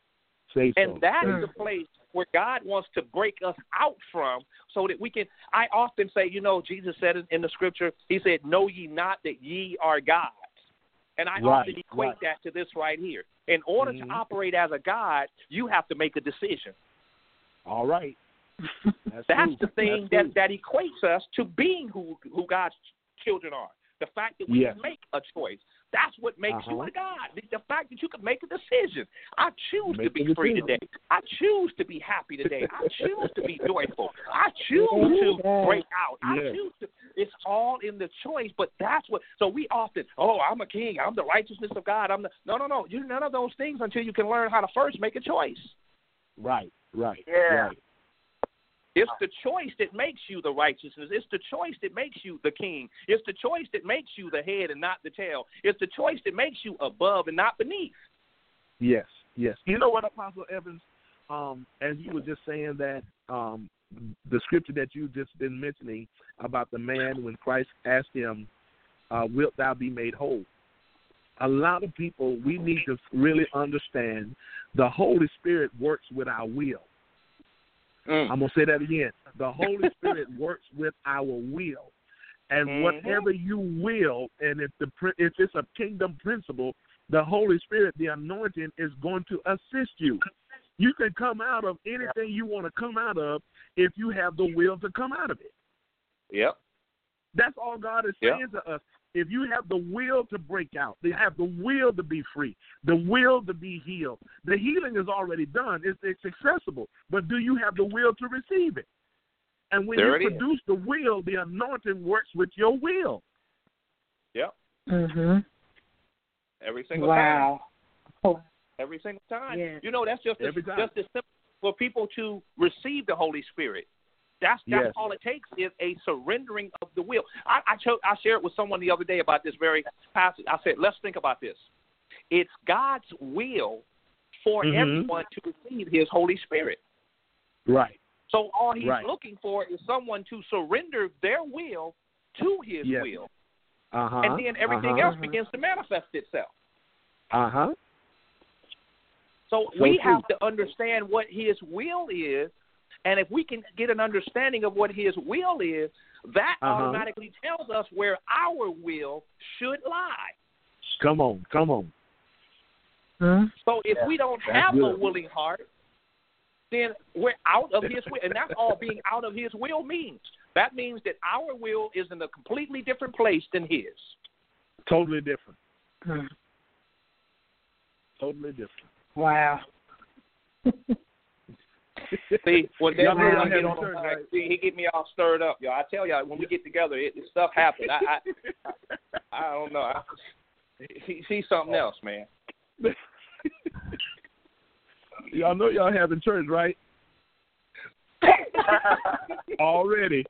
And that is the place where God wants to break us out from so that we can – I often say, Jesus said in the scripture, he said, know ye not that ye are gods. And I often equate that to this right here. In order to operate as a God, you have to make a decision. All right. That's the thing that equates us to being who God's children are. The fact that we can make a choice. That's what makes you a God. The fact that you can make a decision. I choose to be free today. I choose to be happy today. I choose to be joyful. I choose to break out. I choose to. It's all in the choice, but that's what. So we often, I'm a king. I'm the righteousness of God. No. You're none of those things until you can learn how to first make a choice. Right. Yeah. It's the choice that makes you the righteousness. It's the choice that makes you the king. It's the choice that makes you the head and not the tail. It's the choice that makes you above and not beneath. Yes. You know what, Apostle Evans, as you were just saying that, the scripture that you just been mentioning about the man when Christ asked him, wilt thou be made whole? A lot of people, we need to really understand the Holy Spirit works with our will. I'm going to say that again. The Holy Spirit works with our will. And whatever you will, and if it's a kingdom principle, the Holy Spirit, the anointing, is going to assist you. You can come out of anything you want to come out of if you have the will to come out of it. Yep. That's all God is saying to us. If you have the will to break out, you have the will to be free, the will to be healed. The healing is already done. It's accessible. But do you have the will to receive it? And when you produce the will, the anointing works with your will. Yep. Every single time. Wow. Every single time. Yes. You know, that's just as simple for people to receive the Holy Spirit. That's all it takes is a surrendering of the will. I shared with someone the other day about this very passage. I said, let's think about this. It's God's will for everyone to receive his Holy Spirit. Right. So all he's looking for is someone to surrender their will to his will. And then everything else begins to manifest itself. So we have to understand what his will is, and if we can get an understanding of what his will is, that automatically tells us where our will should lie. Come on. So if we don't have a willing heart, then we're out of his will. And that's all being out of his will means. That means that our will is in a completely different place than his. Totally different. Totally different. Wow. See, when Dale I get on the mic, see, he get me all stirred up, yo. I tell y'all, when we get together, this stuff happens. I don't know. He sees something else, man. Y'all know y'all having church, right? Already.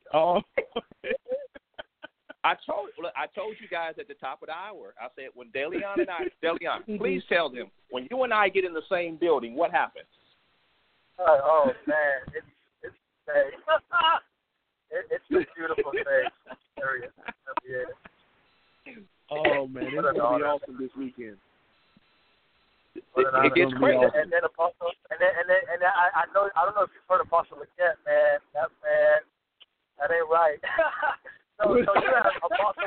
I told you guys at the top of the hour. I said when Deleon, please tell them when you and I get in the same building, what happens? Oh man, it's it's a beautiful thing. Serious. Yeah. Oh man, it's gonna be awesome this weekend. It gets crazy. Awesome. And then Apostle, and then I don't know if you've heard Apostle Leggett, man. That ain't right. so you have Apostle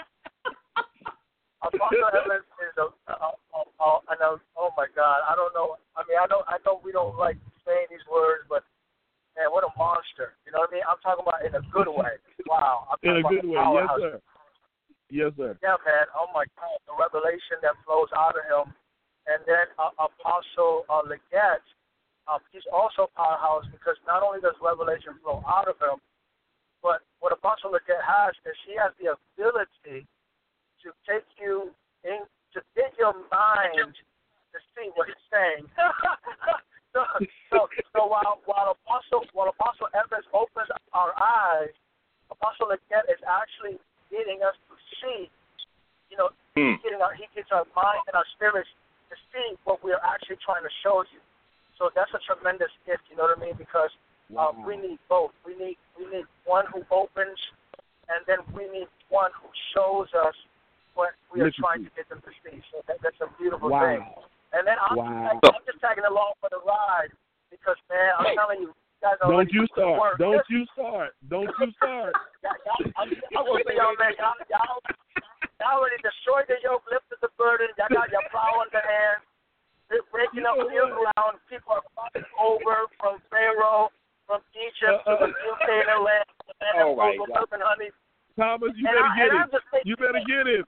Evans is oh my God, I don't know. I mean, I know we don't like saying these words, but man, what a monster. You know what I mean? I'm talking about in a good way. Wow. In a good way, yes sir. Yes sir. Yeah, man. Oh my God, the revelation that flows out of him. And then Apostle Leggett, he's also powerhouse because not only does revelation flow out of him, but what Apostle Leggett has is he has the ability to take you in, to get your mind to see what he's saying. so while Apostle Evans opens our eyes, Apostle Leggett is actually getting us to see. You know, he gets our mind and our spirits to see what we are actually trying to show you. So that's a tremendous gift, you know what I mean? Because we need both. We need one who opens, and then we need one who shows us what we are trying to get them to see. So that's a beautiful thing. And then I'm just tagging along for the ride because, man, I'm telling you, guys are Don't you start. Don't you start. I will say, y'all, man, y'all already destroyed the yoke, lifted the burden. Y'all got your plow in the hand. They're breaking up new ground. People are crossing over from Pharaoh, from Egypt to the new Canaan land. Oh, my God. Honey. Thomas, you better get it. You better get it.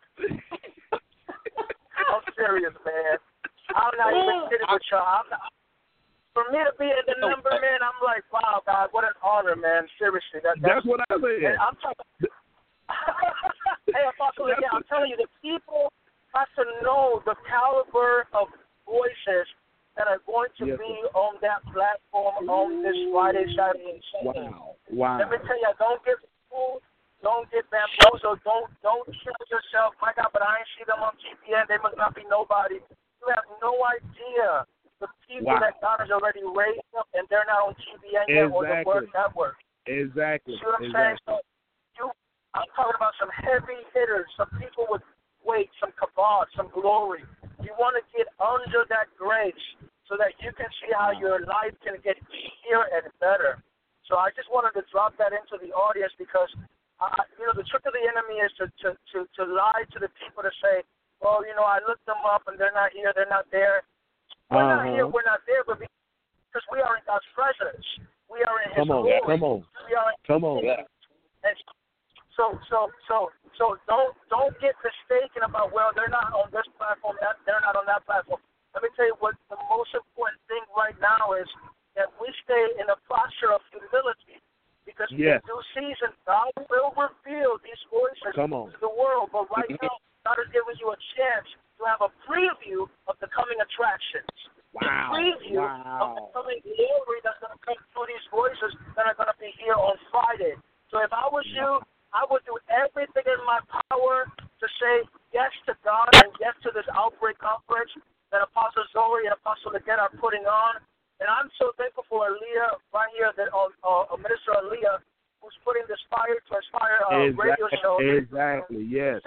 I'm serious, man. I'm not even kidding with y'all. For me to be in the number, man, I'm like, wow, God, what an honor, man. Seriously. That's what I said. I'm talking. Hey, Apostle, yeah, I'm telling you, the people have to know the caliber of voices that are going to be on that platform on this Friday, Saturday, and Sunday. Wow. Let me tell you, don't get fooled. Don't get bamboozled. Don't kill yourself. My God, but I ain't see them on TPN. They must not be nobody. You have no idea the people that God has already raised up, and they're not on TPN yet or the Word Network. Exactly. See what I'm saying? So I'm talking about some heavy hitters, some people with weight, some kabod, some glory. You want to get under that grace so that you can see how your life can get easier and better. So I just wanted to drop that into the audience because, the trick of the enemy is to lie to the people to say, well, I looked them up and they're not here, they're not there. We're not here, we're not there, but because we are in God's presence. We are in His glory. Come on. And so don't get mistaken about, well, they're not on this platform, they're not on that platform. Let me tell you what the most important thing right now is that we stay in a posture of humility. Because in due season, God will reveal these voices to the world. But right now, God is giving you a chance to have a preview of the coming attractions. Wow. The preview of the coming glory that's going to come through these voices that are going to be here on Friday. So if I was you, I would do everything in my power to say yes to God and yes to this Outbreak Conference that Apostle Zoe and Apostle again are putting on. And I'm so thankful for Aaliyah right here, that Minister Aaliyah, who's putting this Fire to Inspire radio show. Exactly. Yes.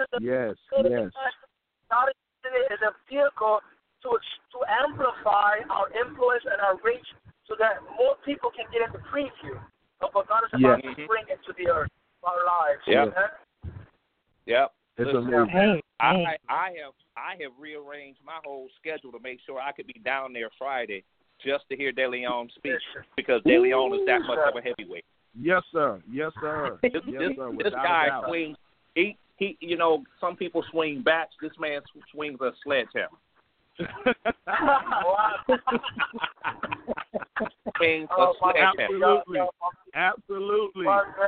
God is a vehicle to amplify our influence and our reach so that more people can get into preview of what God is about to bring into the earth, our lives. Yep. It's amazing. I have rearranged my whole schedule to make sure I could be down there Friday just to hear DeLeon speak, because DeLeon is that much of a heavyweight. Yes, sir. This guy swings. He, you know, some people swing bats. This man swings a sledgehammer. Absolutely.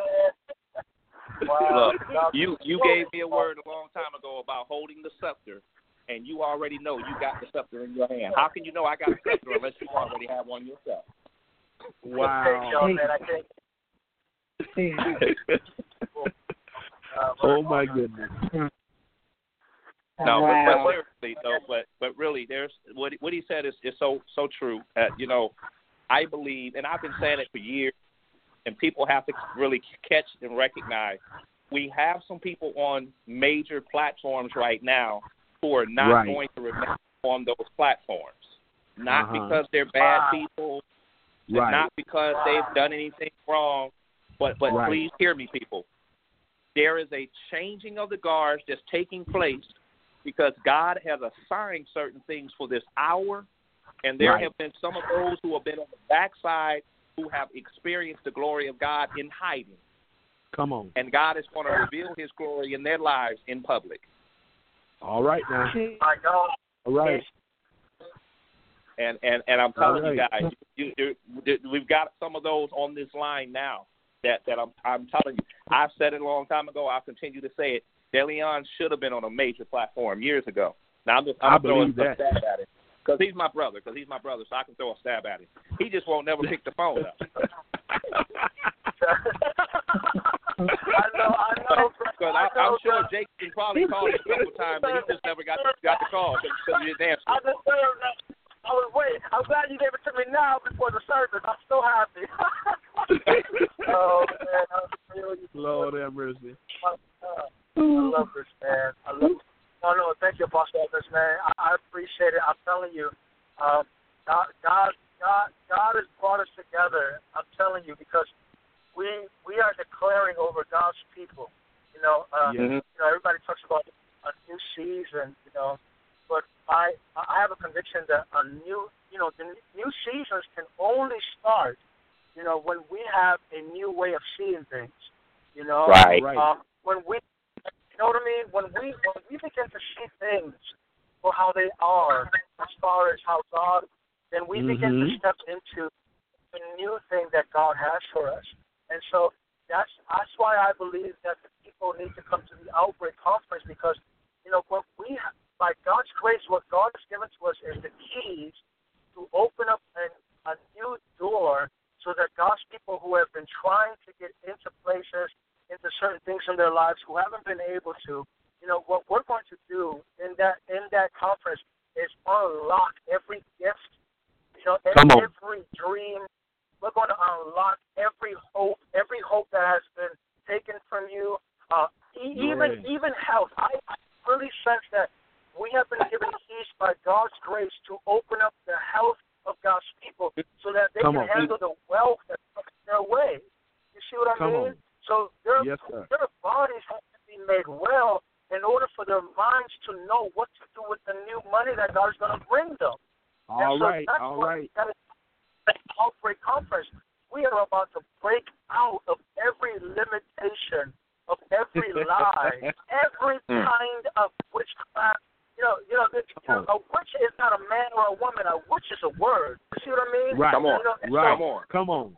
Look, you gave me a word a long time ago about holding the scepter, and you already know you got the scepter in your hand. How can you know I got a scepter unless you already have one yourself? Wow. Oh my goodness. No, but seriously though, but really, there's what he said is so true. You know, I believe, and I've been saying it for years, and people have to really catch and recognize. We have some people on major platforms right now who are not going to remain on those platforms, not because they're bad people, not because they've done anything wrong, but please hear me, people. There is a changing of the guards that's taking place because God has assigned certain things for this hour, and there have been some of those who have been on the backside who have experienced the glory of God in hiding. Come on. And God is going to reveal his glory in their lives in public. All right now. All right. And I'm telling you guys, we've got some of those on this line now that I'm telling you. I've said it a long time ago. I'll continue to say it. DeLeon should have been on a major platform years ago. Now I'm throwing a stab at it because he's my brother. So I can throw a stab at him. He just won't never pick the phone up. I know. Because I'm sure Jake can probably call you a couple times, but he just never got the call because he didn't answer. I deserve that. I was waiting. I'm glad you gave it to me now before the service. I'm so happy. Oh man, Lord have mercy. I love this, man. No, thank you, Apostle Evans, man. I appreciate it. I'm telling you, God has brought us together. I'm telling you, because we are declaring over God's people. You know, everybody talks about a new season. You know, but I have a conviction that the new seasons can only start, you know, when we have a new way of seeing things. You know, when we, you know what I mean? When we begin to see things for how they are, as far as how God, then we begin to step into the new thing that God has for us. And so that's why I believe that the people need to come to the Outbreak Conference, because, you know, what we, by God's grace, what God has given to us is the keys to open up a new door so that God's people who have been trying to get into places, into certain things in their lives, who haven't been able to, you know, what we're going to do in that conference is unlock every gift, you know, every dream. We're going to unlock every hope that has been taken from you, even health. I really sense that we have been given keys by God's grace to open up the health of God's people so that they can handle the wealth that comes their way. You see what I mean? So their bodies have to be made well in order for their minds to know what to do with the new money that God is going to bring them. All right. Outbreak Conference, we are about to break out of every limitation, of every lie, every kind of witchcraft. A witch is not a man or a woman. A witch is a word. You see what I mean? Right. Come on.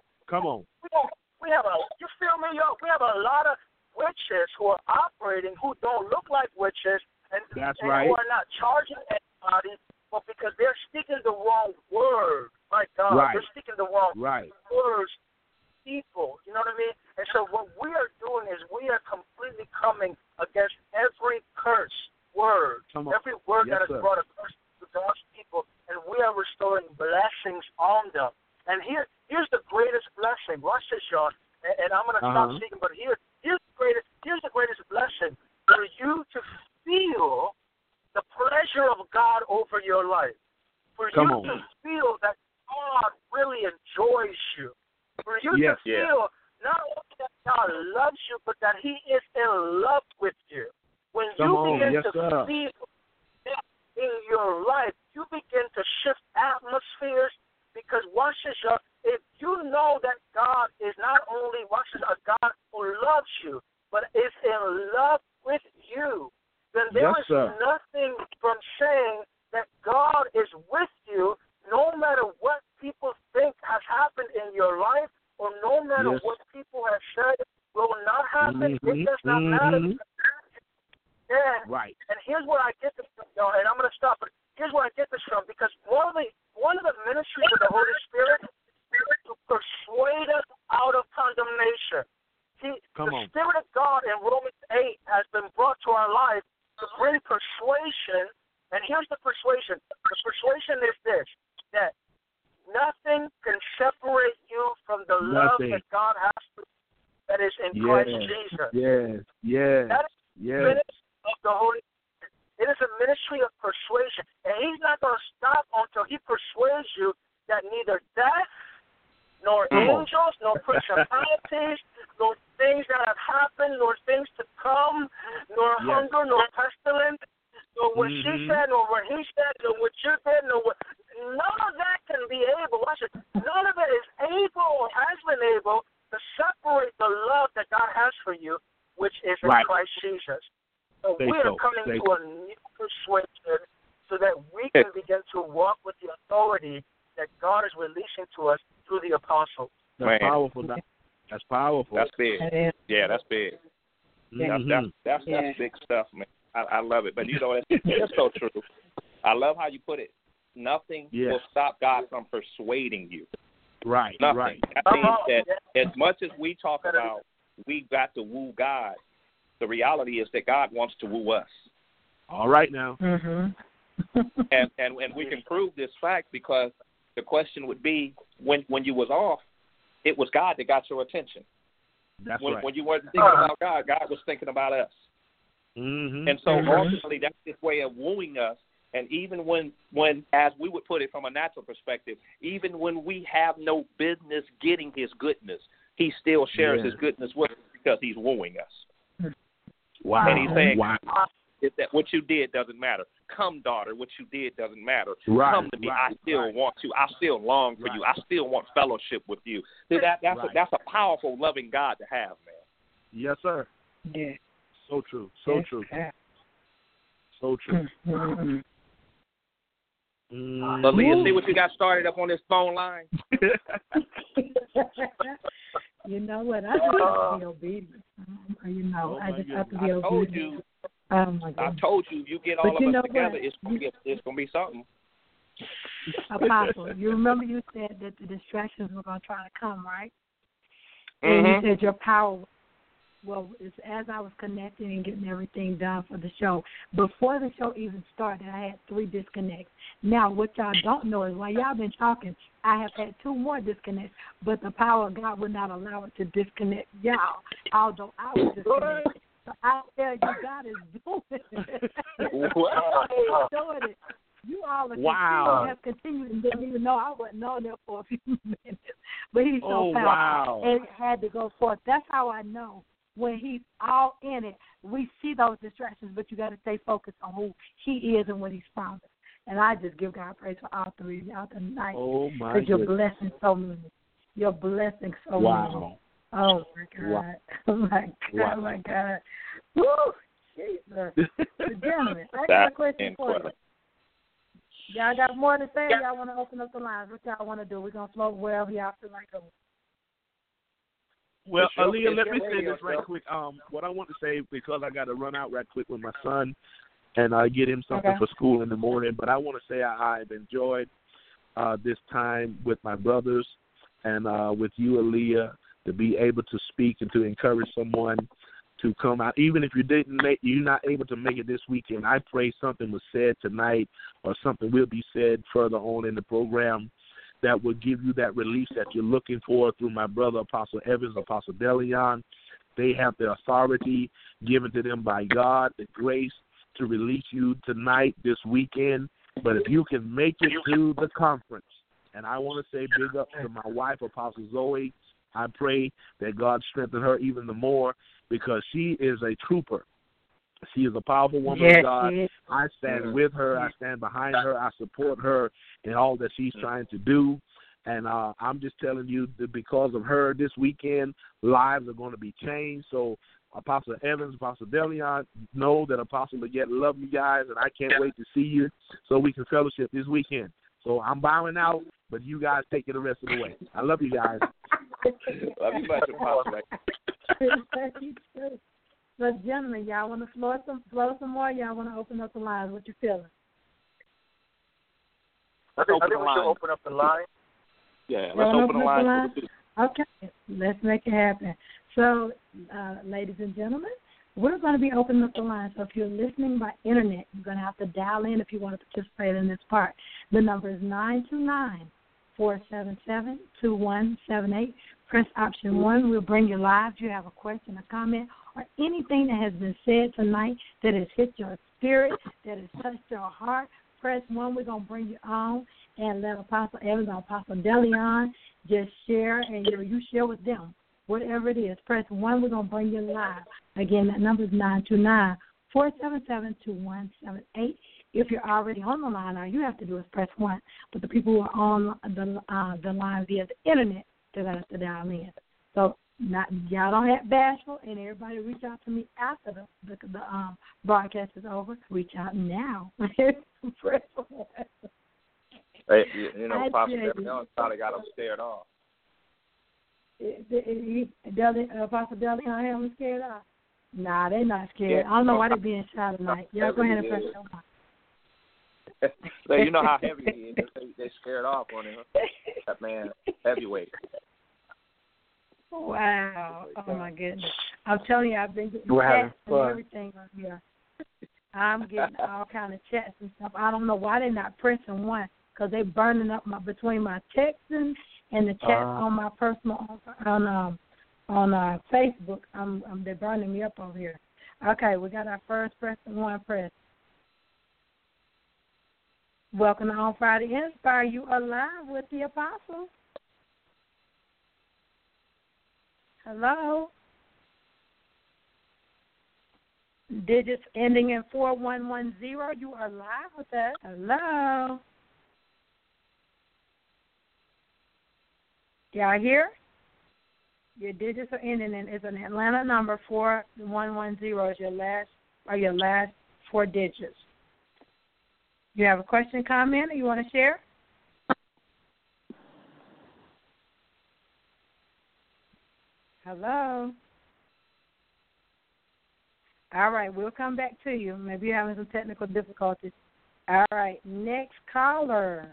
We have you feel me, yo? We have a lot of witches who are operating who don't look like witches, and That's and right. who are not charging anybody, but because they're speaking the wrong word. My God, Right. they're speaking the wrong Right. words. People, you know what I mean? And so what we are doing is we are completely coming against every curse word, every word Yes, that has sir. brought a curse to God's people, and we are restoring blessings on them. And here's the greatest blessing. Watch this, y'all. And I'm going to stop speaking, but here's the greatest blessing for you to feel the pleasure of God over your life. For you to feel that God really enjoys you. For you to feel not only that God loves you, but that He is in love with you. When you begin to feel that in your life, you begin to shift atmospheres. Because watch this, y'all. If you know that God is not only a God who loves you, but is in love with you, then there is nothing from saying that God is with you, no matter what people think has happened in your life, or no matter what people have said will not happen. It does not matter. Right. And here's where I get this from, y'all, and I'm going to stop. But here's where I get this from, because one of the ministries of the Holy Spirit is to persuade us out of condemnation. See, the Spirit of God in Romans 8 has been brought to our life to bring persuasion. And here's the persuasion. The persuasion is this, that nothing can separate you from the love that God has for you that is in Christ Jesus. That is the ministry of the Holy Spirit. It is a ministry of persuasion. And He's not going to stop until He persuades you that neither death, nor angels, nor principalities, nor things that have happened, nor things to come, nor hunger, nor pestilence, nor what she said, nor what he said, nor what you did, nor what. None of that can be able. Watch it. None of it is able or has been able to separate the love that God has for you, which is in Christ Jesus. So we are coming to a new persuasion so that we can begin to walk with the authority that God is releasing to us through the apostles. That's powerful. That's powerful. That's big. Yeah, that's big. That's big stuff, man. I love it. But you know, it's so true. I love how you put it. Nothing will stop God from persuading you. Right. Nothing. Right. That means that as much as we talk about we got to woo God, the reality is that God wants to woo us. All right now. and we can prove this fact because the question would be when you was off, it was God that got your attention. That's when, right. When you weren't thinking about God, God was thinking about us. And so ultimately, that's His way of wooing us. And even when, as we would put it from a natural perspective, even when we have no business getting His goodness, He still shares His goodness with us because He's wooing us. Wow. And He's saying, that what you did doesn't matter. Come, daughter, what you did doesn't matter. Right. Come to me. I still want to. I still long for you. I still want fellowship with you. See, that's a powerful, loving God to have, man. Yes, sir. Yeah. So true. So true. So true. But Leah, see what you got started up on this phone line? You know what? I just have to be obedient. I just have to be obedient. I told you, you get all of us together, it's gonna be something. Apostle, you remember you said that the distractions were gonna try to come, right? And you said your power. Well, it's as I was connecting and getting everything done for the show. Before the show even started, I had 3 disconnects. Now, what y'all don't know is while y'all been talking, I have had 2 more disconnects, but the power of God would not allow it to disconnect y'all, although I was disconnected. So I tell you, God is doing it. God is doing it. You all are have continued and didn't even know I wasn't on there for a few minutes. But He's so powerful. And it had to go forth. That's how I know. When He's all in it, we see those distractions, but you got to stay focused on who He is and what He's promised. And I just give God praise for all 3 of y'all tonight. Oh, my goodness. Because you're blessing so many. You're blessing so many. Oh, my God. Wow. Oh, my God. Oh, my God. Woo! Jesus. Gentlemen, I got a question for you. Y'all got more to say? Y'all want to open up the lines? What y'all want to do? We're going to flow wherever y'all feel like going. Well, Aaliyah, let me say this right quick. What I want to say, because I got to run out right quick with my son, and get him something for school in the morning. But I want to say I've enjoyed this time with my brothers and with you, Aaliyah, to be able to speak and to encourage someone to come out. Even if you're not able to make it this weekend, I pray something was said tonight or something will be said further on in the program that will give you that release that you're looking for through my brother, Apostle Evans, Apostle Deleon. They have the authority given to them by God, the grace to release you tonight, this weekend. But if you can make it to the conference, and I want to say big up to my wife, Apostle Zoe, I pray that God strengthen her even the more because she is a trooper. She is a powerful woman of God. I stand with her. I stand behind her. I support her in all that she's trying to do. And I'm just telling you that because of her this weekend, lives are going to be changed. So Apostle Evans, Apostle Deleon, know that Apostle Leggett love you guys, and I can't wait to see you so we can fellowship this weekend. So I'm bowing out, but you guys take it the rest of the way. I love you guys. Love you much, Apostle. Thank you, too. But gentlemen, y'all want to flow some more? Y'all want to open up the lines? What you feeling? I think we should open up the line. Yeah, let's open the line. Okay, let's make it happen. So, ladies and gentlemen, we're going to be opening up the line. So if you're listening by internet, you're going to have to dial in if you want to participate in this part. The number is 929-477-2178. Press option 1. We'll bring you live. If you have a question, a comment, or anything that has been said tonight that has hit your spirit, that has touched your heart, press 1. We're going to bring you on and let Apostle Evans or Apostle Deleon just share, and you share with them. Whatever it is, press 1. We're going to bring you live. Again, that number is 929-477-2178. If you're already on the line, all you have to do is press 1. But the people who are on the line via the internet, they're going to have to dial in. So y'all don't have bashful, and everybody reach out to me after the broadcast is over. Reach out now. Press 1. Hey, Apostle Deleon probably got them scared off. Apostle Deleon have them scared off? Nah, they're not scared. I don't know why they're being shy tonight. Y'all go ahead and press 1. So you know how heavy he is. They scared off on him. That man, heavyweight. Wow. Oh, my goodness. I'm telling you, I've been getting chats and everything on here. I'm getting all kind of chats and stuff. I don't know why they're not pressing 1 because they're burning up between my texting and the chats on my personal on Facebook. They're burning me up over here. Okay, we got our first press and 1 press. Welcome to On Friday Inspire. You are live with the Apostle. Hello. Digits ending in 4110. You are live with us. Hello. Y'all here? Your digits are ending in is an Atlanta number 4110 is your last 4 digits. You have a question, comment, or you want to share? Hello. All right, we'll come back to you. Maybe you're having some technical difficulties. All right, next caller.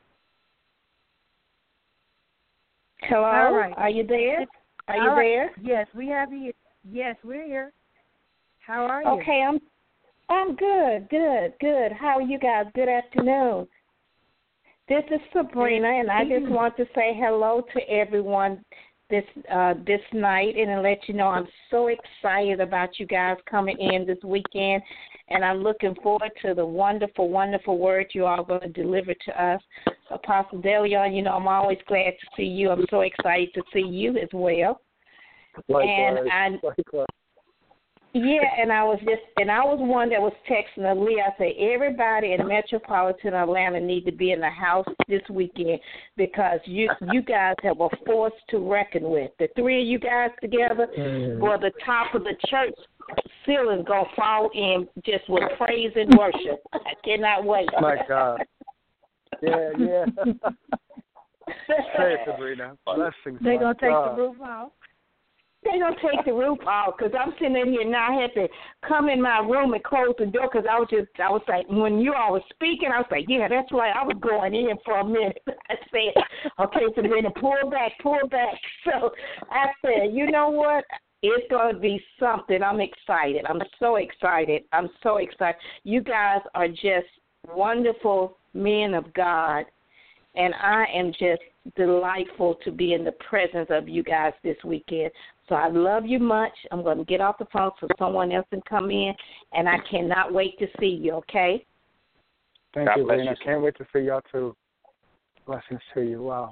Hello. All right. Are you there? Are you there? Yes, we have you. Yes, we're here. How are you? Okay, I'm good. How are you guys? Good afternoon. This is Sabrina, and I just want to say hello to everyone this night and let you know I'm so excited about you guys coming in this weekend, and I'm looking forward to the wonderful, wonderful word you all are going to deliver to us. Apostle Deleon, I'm always glad to see you. I'm so excited to see you as well. Likewise. Yeah, and I was one that was texting Aaliyah. I said everybody in metropolitan Atlanta need to be in the house this weekend because you guys have a force to reckon with. The 3 of you guys together, well, the top of the church ceiling gonna fall in just with praise and worship. I cannot wait. My God. Yeah. Say it, Sabrina. Blessings. They're gonna take the roof off. They gonna take the roof off because I'm sitting in here now. I had to come in my room and close the door because I was like, when you all was speaking, I was like, yeah, that's right. I was going in for a minute. I said, okay, so then pull back. So I said, you know what? It's gonna be something. I'm excited. I'm so excited. You guys are just wonderful men of God, and I am just delightful to be in the presence of you guys this weekend. So I love you much. I'm going to get off the phone so someone else can come in, and I cannot wait to see you, okay? Thank you, Lynn. I can't wait to see y'all, too. Blessings to you. Wow.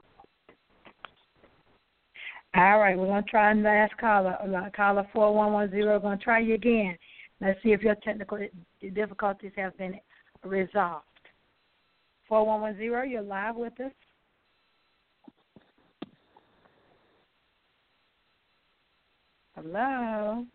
All right, we're going to try the last caller. Caller 4110, we're going to try you again. Let's see if your technical difficulties have been resolved. 4110, you're live with us. Hello.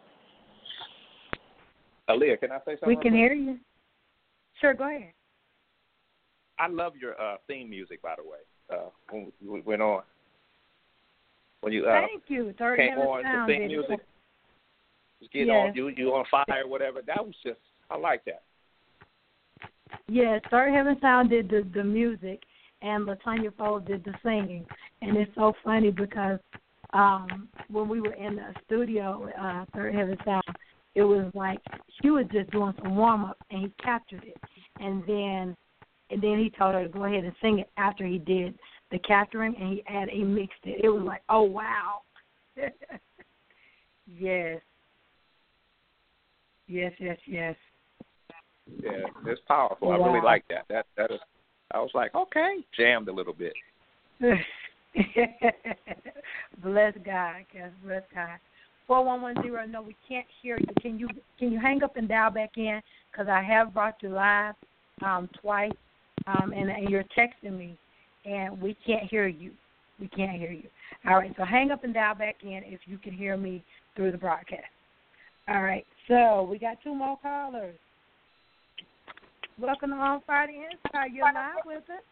Aaliyah, can I say something? We can hear you. Sure, go ahead. I love your theme music, by the way. When we went on, when you thank you. came on the theme music, just get on you on fire, whatever. That was just, I like that. Yes, Third Heaven Sound did the music, and LaTanya Fold did the singing, and it's so funny because. When we were in the studio, Third Heaven Sound, it was like she was just doing some warm up, and he captured it, and then he told her to go ahead and sing it after he did the capturing, and he mixed it. It was like, oh wow, yes. Yeah, it's powerful. Wow. I really like that. That is. I was like, okay, jammed a little bit. Bless God, yes, bless God. 4110, no, we can't hear you. Can you hang up and dial back in? Because I have brought you live twice, and you're texting me, and we can't hear you. All right, so hang up and dial back in if you can hear me through the broadcast. All right, so we got two more callers. Welcome to On Friday Inside. You're live with us.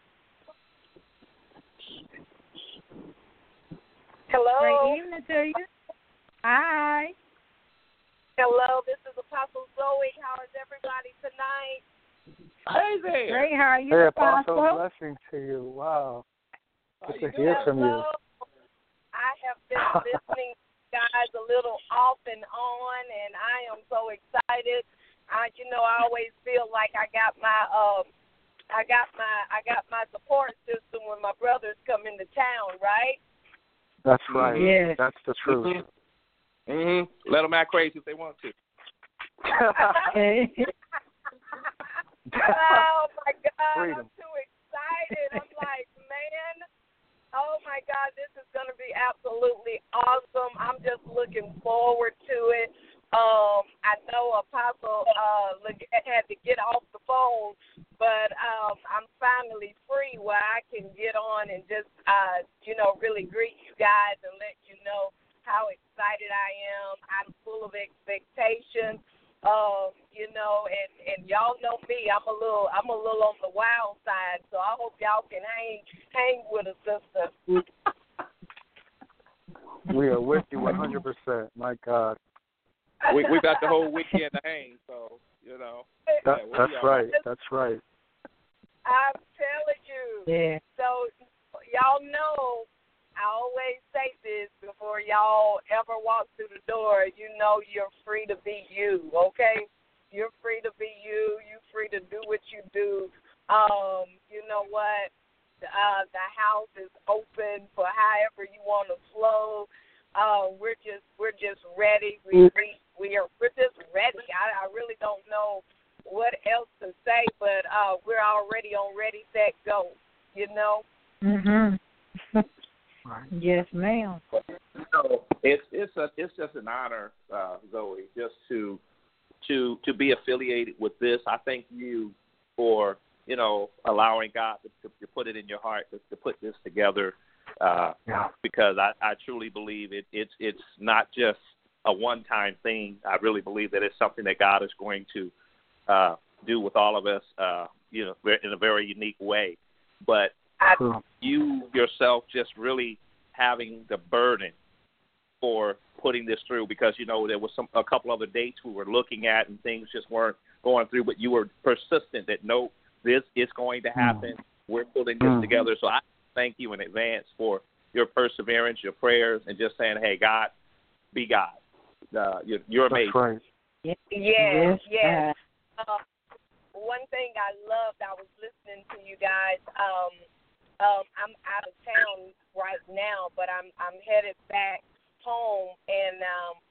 Hello. Great evening to you. Hi. Hello, this is Apostle Zoe. How is everybody tonight? Hey there. Great, how are you, Hey, Apostle? Blessing to you. Wow. Good to hear from you. I have been listening to you guys a little off and on, and I am so excited. I always feel like I got my support system when my brothers come into town, right? That's right. Yes. That's the truth. Mm-hmm. Let them act crazy if they want to. Oh, my God. Freedom. I'm too excited. I'm like, man, oh, my God, this is going to be absolutely awesome. I'm just looking forward to it. I know Apostle had to get off the phone, but I'm finally free where I can get on and just, really greet you guys and let you know how excited I am. I'm full of expectation, and y'all know me. I'm a little on the wild side, so I hope y'all can hang with us, sister. We are with you 100%. My God. We got the whole weekend to hang, so That's right. That's right. I'm telling you. Yeah. So y'all know I always say this before y'all ever walk through the door. You're free to be you. Okay, you're free to be you. You're free to do what you do. You know what? The house is open for however you want to flow. We're just ready. We're just ready. I really don't know what else to say, but we're already on ready, set, go. Mhm. Yes, ma'am. It's just an honor, Zoe, just to be affiliated with this. I thank you for allowing God to put it in your heart to put this together. Because I truly believe it's not just a one-time thing. I really believe that it's something that God is going to do with all of us, in a very unique way. But you yourself just really having the burden for putting this through, because there was a couple other dates we were looking at and things just weren't going through, but you were persistent that no, this is going to happen. We're putting this together. So I thank you in advance for your perseverance, your prayers, and just saying, hey, God, be God. You're amazing. That's right. Yes. One thing I loved, I was listening to you guys. I'm out of town right now, but I'm headed back home, and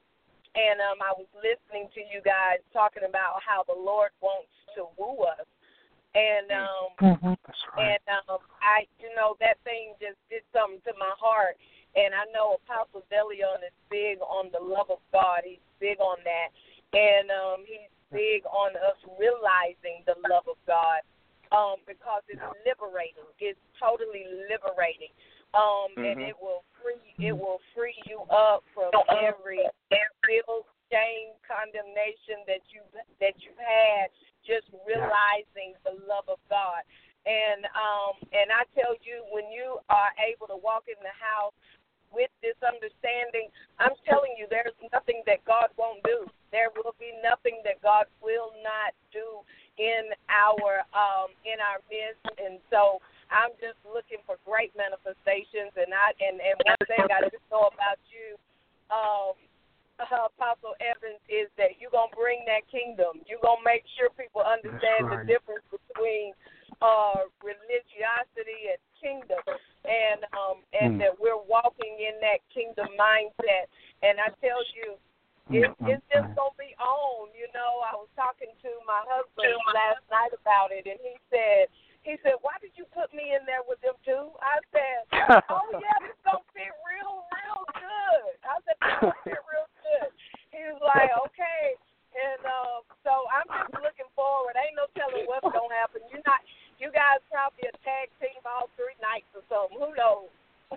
I was listening to you guys talking about how the Lord wants to woo us, and That's right. and I that thing just did something to my heart, and I know Apostle DeLeon is big on the love of God. He's big on that, and he's big on us realizing the love of God, because it's liberating. It's totally liberating. And it will free you up from every guilt, shame, condemnation that you've had, just realizing the love of God. And I tell you, when you are able to walk in the house with this understanding, I'm telling you, there's nothing that God won't do. There will be nothing that God will not do in our midst. And so I'm just looking for great manifestations. And one thing I just know about you, Apostle Evans, is that you're gonna bring that kingdom. You're gonna make sure people understand the difference between religiosity and kingdom, and that we're walking in that kingdom mindset. And I tell you, it's just gonna be on. I was talking to my husband last night about it, and he said, why did you put me in there with them two? I said, oh yeah, this gonna fit real good. I said, this gonna fit real good. He was like, okay. And so I'm just looking forward. Ain't no telling what's gonna happen. You guys probably a tag team all 3 nights or something. Who knows?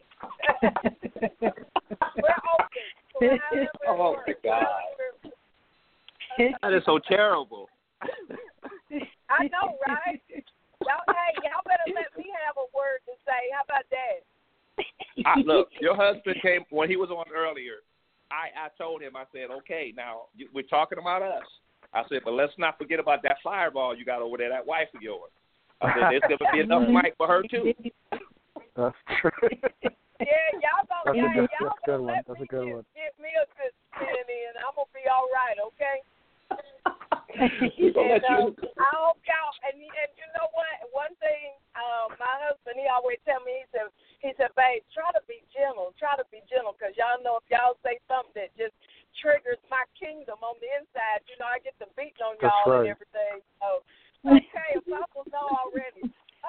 We're open. Oh my God. That is so terrible. I know, right? Y'all better let me have a word to say. How about that? Look, your husband came when he was on earlier. I told him, I said, okay, now we're talking about us. I said, but let's not forget about that fireball you got over there, that wife of yours. I said, there's going to be enough mic for her too. That's true. Yeah, y'all gonna let That's a good one. Give me a good spin in. I'm gonna be all right, okay? I hope y'all. And you know what? One thing, my husband, he always tell me, he said, babe, try to be gentle, because y'all know if y'all say something that just triggers my kingdom on the inside, I get to beating on y'all and everything. So, okay, Apostle know already.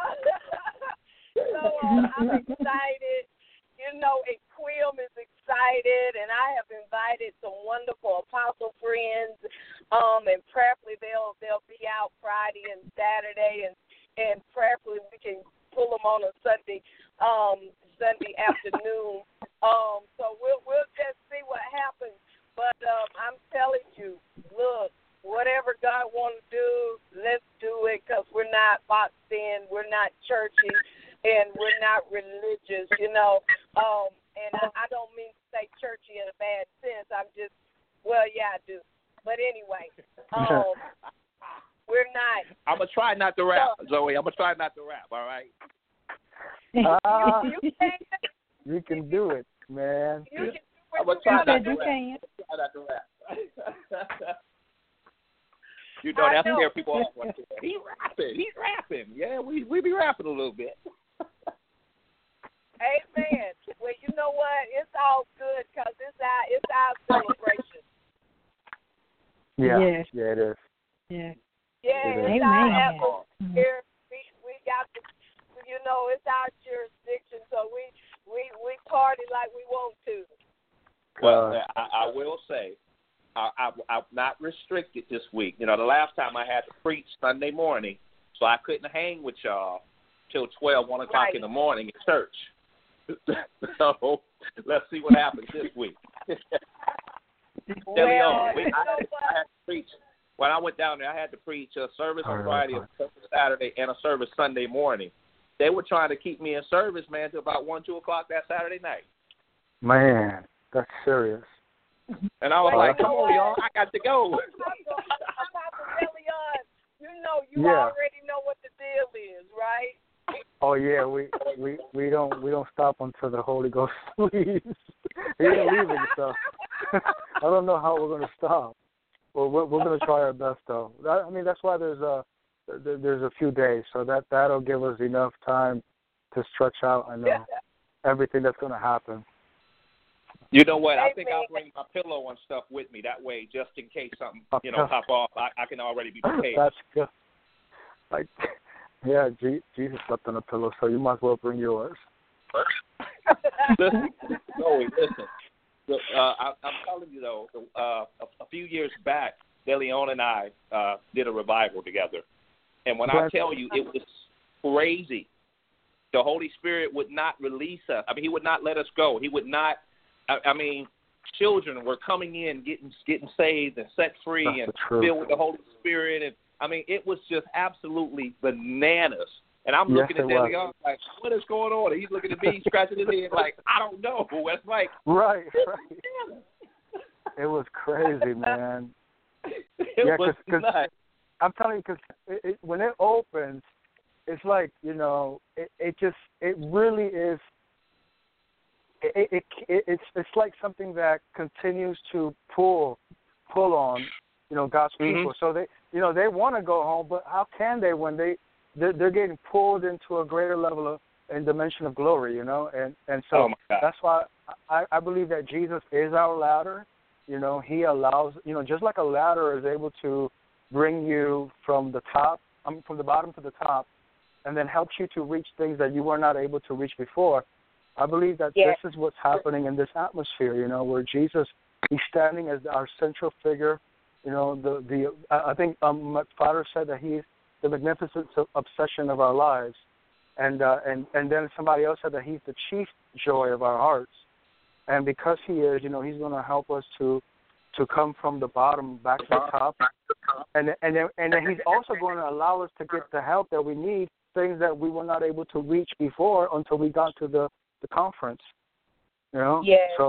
So I'm excited. Quilm is excited, and I have invited some wonderful apostle friends, and prayerfully they'll be out Friday and Saturday, and prayerfully we can pull them on a Sunday afternoon. So we'll just see what happens. But I'm telling you, look, whatever God wants to do, let's do it, because we're not boxed in, we're not churchy, and we're not religious, And I don't mean to say churchy in a bad sense. I'm just, I do. But anyway, we're not. I'm going to try not to rap, Zoe. I'm going to try not to rap, all right? You can. You can do it, man. I'm going to try not to rap. That's scare people off. He's rapping. Yeah, we be rapping a little bit. Amen. Well, you know what? It's all good because it's our celebration. Yeah. Yes. Yeah, it is. Yeah. Yeah, it's our atmosphere. We got the, it's our jurisdiction, so we party like we want to. Well, I will say, I'm not restricted this week. The last time I had to preach Sunday morning, so I couldn't hang with y'all till 1 o'clock in the morning at church. So let's see what happens this week. I had to preach. When I went down there, I had to preach a service on Friday, a service Saturday, and a service Sunday morning. They were trying to keep me in service, man, till about 1, 2 o'clock that Saturday night. Man. That's serious. And I was like, come on, y'all, I got to go. You know, you already know what the deal is, right? Oh yeah, we don't stop until the Holy Ghost leaves. He ain't leaving, so I don't know how we're going to stop. Well, we're going to try our best, though. I mean, that's why there's a few days, so that'll give us enough time to stretch out and everything that's going to happen. You know what? I think I'll bring my pillow and stuff with me. That way, just in case something, pop off, I can already be prepared. That's good. Like, yeah, Jesus slept on a pillow, so you might as well bring yours. Listen, Zoe, listen. I'm telling you, though, a few years back, DeLeon and I did a revival together. And when I tell you, it was crazy. The Holy Spirit would not release us. I mean, he would not let us go. He would not. I mean, children were coming in, getting saved and set free and filled with the Holy Spirit. And, I mean, it was just absolutely bananas. And I'm looking at DeLeon like, what is going on? And he's looking at me, scratching his head like, I don't know. It's like, right. It was crazy, man. It was nuts. I'm telling you, because when it opens, it's like, it really is. It's like something that continues to pull on, God's people. So they want to go home, but how can they when they're getting pulled into a greater level and dimension of glory, and so that's why I believe that Jesus is our ladder. He allows, just like a ladder is able to bring you from the bottom to the top, and then helps you to reach things that you were not able to reach before. I believe that this is what's happening in this atmosphere, where Jesus, he's standing as our central figure. I think my father said that he's the magnificent obsession of our lives, and then somebody else said that he's the chief joy of our hearts. And because he is, he's going to help us to come from the bottom back to the top, and then he's also going to allow us to get the help that we need, things that we were not able to reach before until we got to the conference. So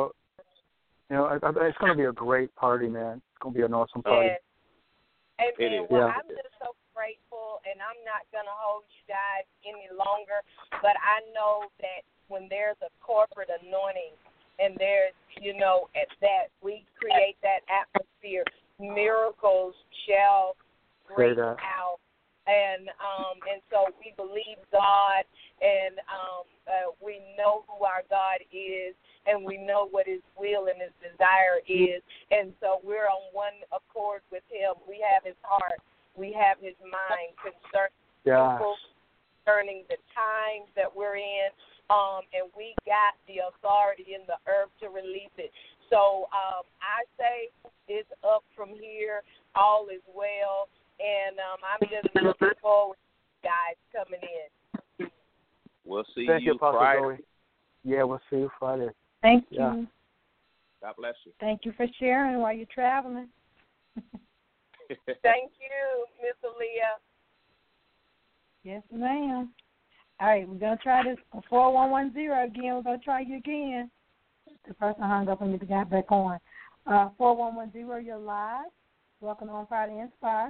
it's going to be a great party, man. It's going to be an awesome party. Amen. Well, I'm just so grateful, and I'm not going to hold you guys any longer, but I know that when there's a corporate anointing and there's, at that we create that atmosphere, miracles shall break out. And so we believe God, and we know who our God is, and we know what his will and his desire is. And so we're on one accord with him. We have his heart. We have his mind concerning people, concerning the times that we're in, and we got the authority in the earth to release it. So I say it's up from here. All is well. And I'm just looking forward to you guys coming in. We'll see Thank you Friday. Zoe. Yeah, we'll see you Friday. Thank you. God bless you. Thank you for sharing while you're traveling. Thank you, Miss Aaliyah. Yes, ma'am. All right, we're going to try this 4110 again. We're going to try you again. The person hung up and we got back on. 4110, you're live. Welcome on Friday Inspire.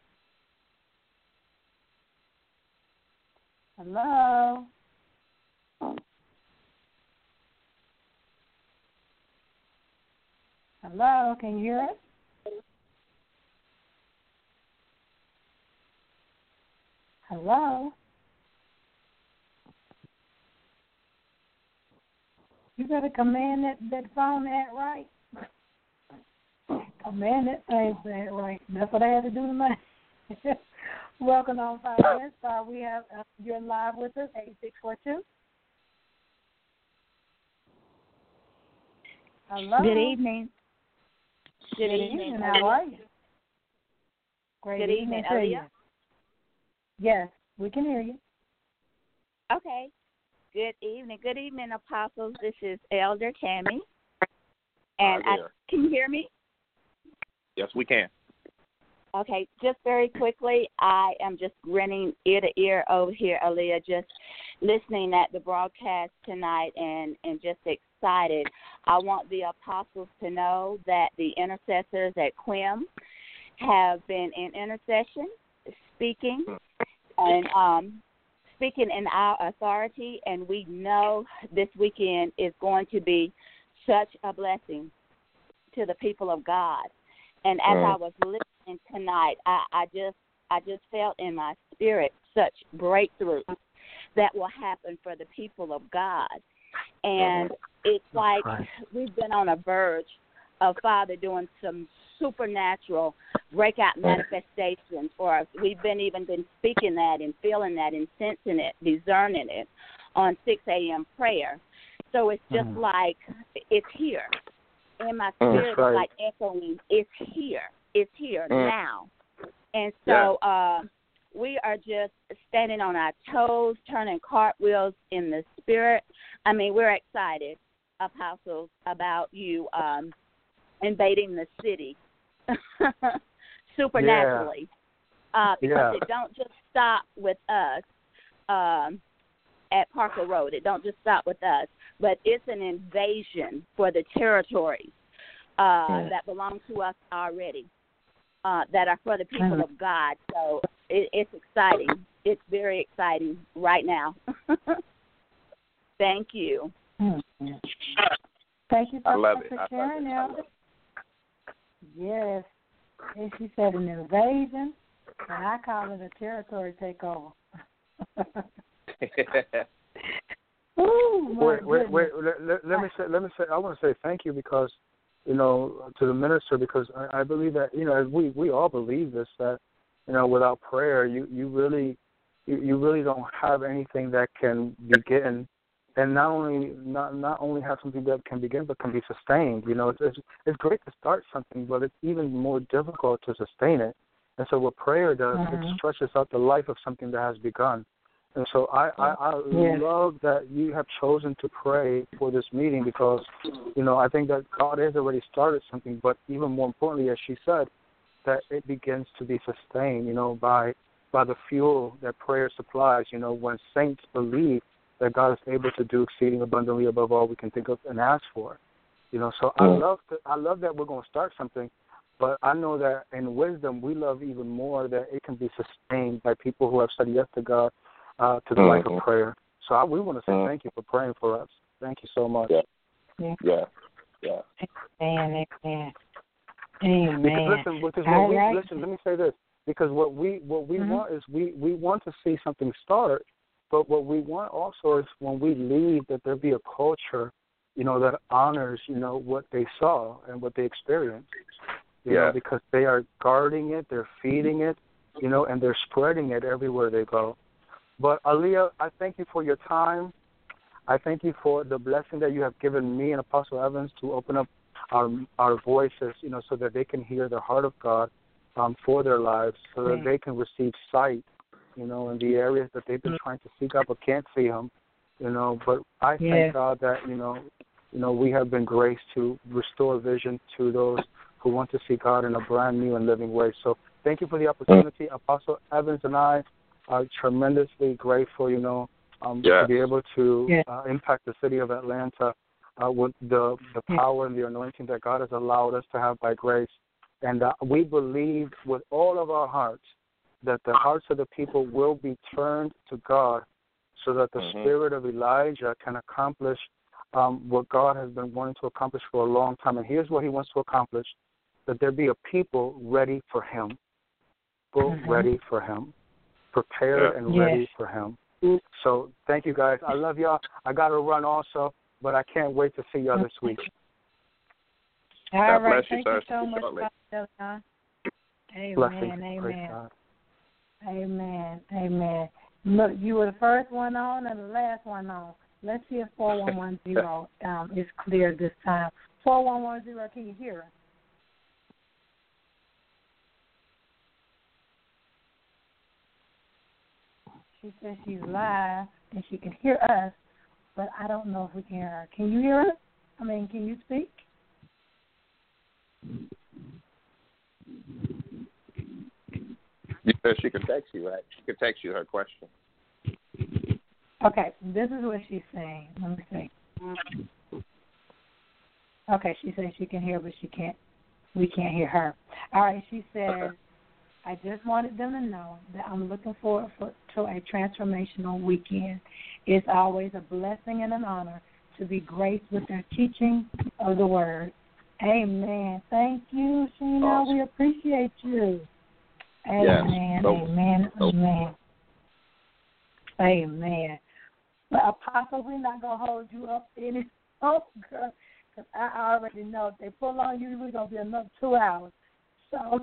Hello. Hello, can you hear us? Hello. You better command that phone that right. Command that thing that right. That's what I had to do tonight. Welcome on Friday Inspire. We have you're live with us, 8642. Hello. Good evening. Good evening. How are you? Great Good evening, Aaliyah. Yes, we can hear you. Okay. Good evening, apostles. This is Elder Tammy. And can you hear me? Yes, we can. Okay, just very quickly, I am just grinning ear to ear over here, Aaliyah, just listening at the broadcast tonight and just excited. I want the apostles to know that the intercessors at QIM have been in intercession, speaking and speaking in our authority, and we know this weekend is going to be such a blessing to the people of God. And as I was listening tonight, I just felt in my spirit such breakthroughs that will happen for the people of God. And it's like we've been on a verge of Father doing some supernatural breakout manifestations for us. We've been speaking that and feeling that and sensing it, discerning it on 6 a.m. prayer. So it's just like it's here. In my spirit, it's like echoing, it's here now. And so we are just standing on our toes, turning cartwheels in the spirit. I mean, we're excited, apostles, about you invading the city supernaturally, because it don't just stop with us at Parker Road. It don't just stop with us, but it's an invasion for the territories that belong to us already, that are for the people of God. So it's exciting. It's very exciting right now. Thank you. Thank you so much for I sharing, love Elder. Yes. And she said an invasion, and I call it a territory takeover. Ooh, wait. Let me say. I want to say thank you because, to the minister, because I believe that, as we all believe this, that, without prayer, you really don't have anything that can begin. And not only have something that can begin, but can be sustained. It's great to start something, but it's even more difficult to sustain it. And so what prayer does, it stretches out the life of something that has begun. And so I love that you have chosen to pray for this meeting because, I think that God has already started something, but even more importantly, as she said, that it begins to be sustained, by the fuel that prayer supplies, when saints believe that God is able to do exceeding abundantly above all we can think of and ask for. So I love that we're going to start something, but I know that in wisdom we love even more that it can be sustained by people who have said yes to God, to the life of prayer. So we want to say thank you for praying for us. Thank you so much. Yeah. Amen. Listen, let me say this. Because what we want is we want to see something start, but what we want also is when we leave that there be a culture, that honors, what they saw and what they experienced. You know, because they are guarding it, they're feeding it, and they're spreading it everywhere they go. But Aaliyah, I thank you for your time. I thank you for the blessing that you have given me and Apostle Evans to open up our voices, so that they can hear the heart of God for their lives, so that they can receive sight, in the areas that they've been trying to seek out but can't see Him, But I thank God that, we have been graced to restore vision to those who want to see God in a brand new and living way. So thank you for the opportunity. Apostle Evans and I are tremendously grateful, to be able to impact the city of Atlanta with the power and the anointing that God has allowed us to have by grace. And we believe with all of our hearts that the hearts of the people will be turned to God so that the spirit of Elijah can accomplish what God has been wanting to accomplish for a long time. And here's what He wants to accomplish, that there be a people ready for Him, ready for Him, prepared and ready for Him. So thank you, guys. I love y'all. I got to run also, but I can't wait to see y'all this week. All right. Thank you so much, Pastor. Amen. Look, you were the first one on and the last one on. Let's see if 4110 is clear this time. 4110, can you hear us? She says she's live and she can hear us, but I don't know if we can hear her. Can you hear us? Can you speak? You said she could text you, right? She could text you her question. Okay, this is what she's saying. Let me see. Okay, she says she can hear, but we can't hear her. All right, she says, I just wanted them to know that I'm looking forward to a transformational weekend. It's always a blessing and an honor to be graced with their teaching of the Word. Amen. Thank you, Sheena. Awesome. We appreciate you. Amen. Yes. Amen. Amen. Amen. But Apostle, we're not going to hold you up any longer because I already know if they pull on you, we're going to be another 2 hours. So,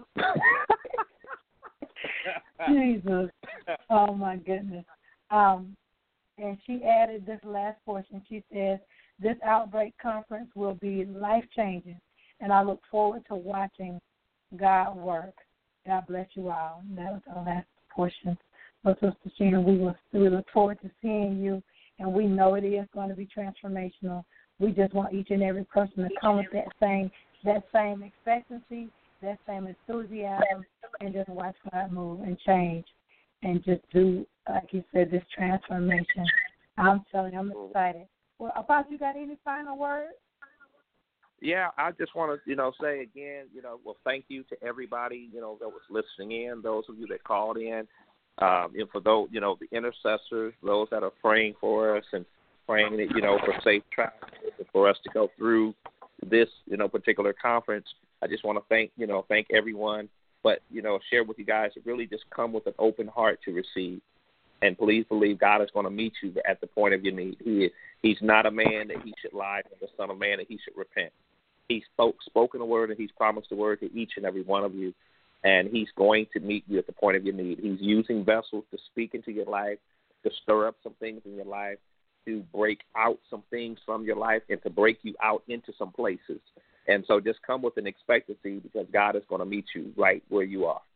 Jesus. Oh, my goodness. And she added this last portion. She says, this Outbreak Conference will be life-changing, and I look forward to watching God work. God bless you all. That was our last portion. But Sister Sheena, we look forward to seeing you, and we know it is going to be transformational. We just want each and every person to come with that same expectancy, that same enthusiasm, and just watch God move and change and just do, like you said, this transformation. I'm telling you, I'm excited. Well, Apostle, you got any final words? Yeah, I just want to, say again, well, thank you to everybody, that was listening in, those of you that called in, and for those, the intercessors, those that are praying for us and praying, for safe travel, for us to go through this, particular conference. I just want to thank everyone, but, share with you guys to really just come with an open heart to receive. And please believe God is going to meet you at the point of your need. He's not a man that he should lie, but the Son of Man that he should repent. He's spoken a word, and he's promised a word to each and every one of you, and he's going to meet you at the point of your need. He's using vessels to speak into your life, to stir up some things in your life, to break out some things from your life, and to break you out into some places. And so just come with an expectancy because God is going to meet you right where you are.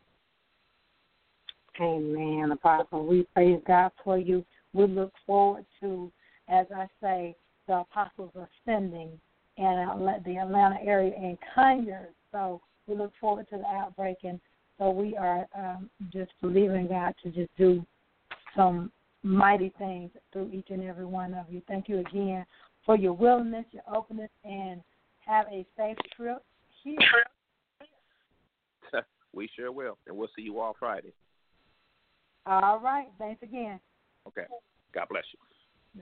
Amen, Apostle. We praise God for you. We look forward to, as I say, the Apostles Ascending in the Atlanta area and Conyers. So we look forward to the outbreak. And so we are just believing God to just do some mighty things through each and every one of you. Thank you again for your willingness, your openness, and have a safe trip here. We sure will. And we'll see you all Friday. All right. Thanks again. Okay. God bless you.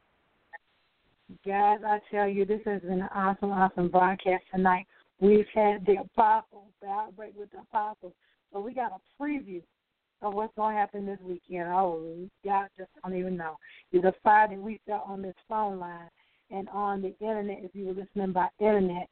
Guys, I tell you, this has been an awesome broadcast tonight. We've had the Apostles, the outbreak with the Apostles. So we got a preview of what's going to happen this weekend. Oh, y'all just don't even know. The Friday we felt on this phone line and on the Internet, if you were listening by Internet,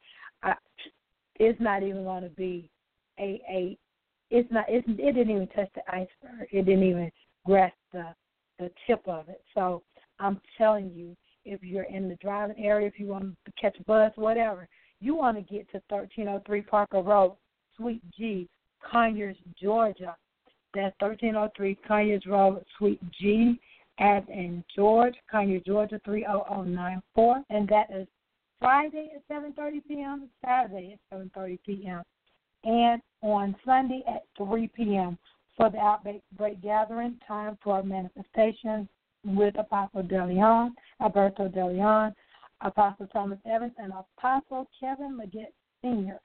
it's not even going to be it didn't even touch the iceberg. It didn't even grasp the tip of it. So I'm telling you, if you're in the driving area, if you want to catch a bus, whatever, you want to get to 1303 Parker Road, Suite G, Conyers, Georgia. That's 1303 Conyers Road, Suite G, as in George, Conyers, Georgia, 30094. And that is Friday at 7:30 p.m., Saturday at 7:30 p.m., and on Sunday at 3 p.m. for the Outbreak Gathering, time for manifestation with Apostle DeLeon, Alberto DeLeon, Apostle Thomas Evans, and Apostle Kevin Leggett Sr.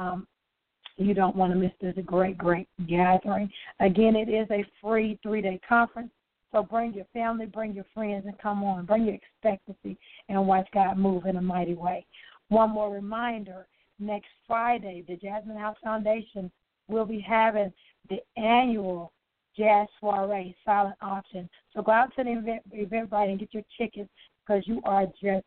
You don't want to miss this great gathering. Again, it is a free 3-day conference, so bring your family, bring your friends, and come on. Bring your expectancy and watch God move in a mighty way. One more reminder, next Friday, the Jasmine House Foundation will be having the annual Jazz Soiree silent auction. So go out to the Eventbrite and get your tickets because you are just,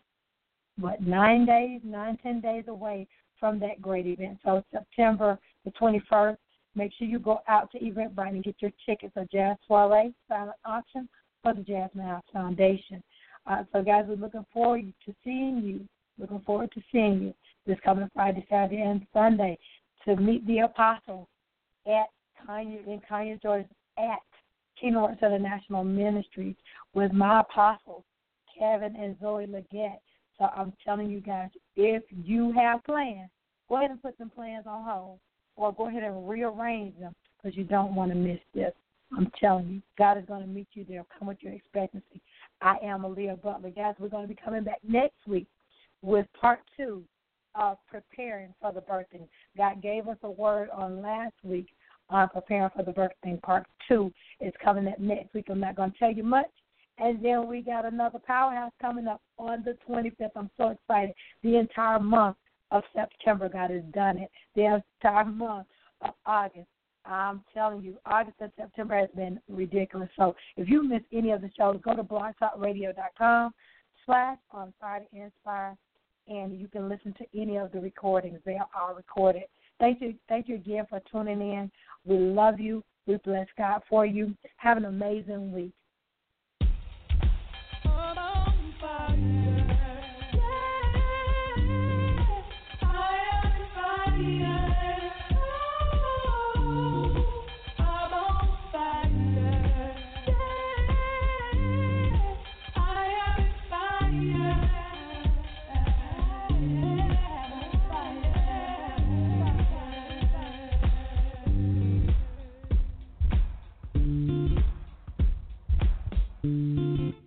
10 days away from that great event. So September the 21st, make sure you go out to Eventbrite and get your tickets, a Jazz Soiree silent auction for the Jasmine House Foundation. So, guys, we're looking forward to seeing you this coming Friday, Saturday, and Sunday to meet the Apostles at Conyers, Georgia, at Kingdom Works International Ministries with my apostles, Kevin and Zoe Leggett. So I'm telling you guys, if you have plans, go ahead and put some plans on hold or go ahead and rearrange them because you don't want to miss this. I'm telling you, God is going to meet you there. Come with your expectancy. I am Aaliyah Butler. Guys, we're going to be coming back next week with part 2 of preparing for the birthing. God gave us a word on last week on preparing for the birthing. Part 2 is coming up next week. I'm not going to tell you much. And then we got another powerhouse coming up on the 25th. I'm so excited. The entire month of September, God has done it. The entire month of August. I'm telling you, August and September has been ridiculous. So if you miss any of the shows, go to blogtalkradio.com/OnFireToInspire, and you can listen to any of the recordings. They are all recorded. Thank you again for tuning in. We love you. We bless God for you. Have an amazing week.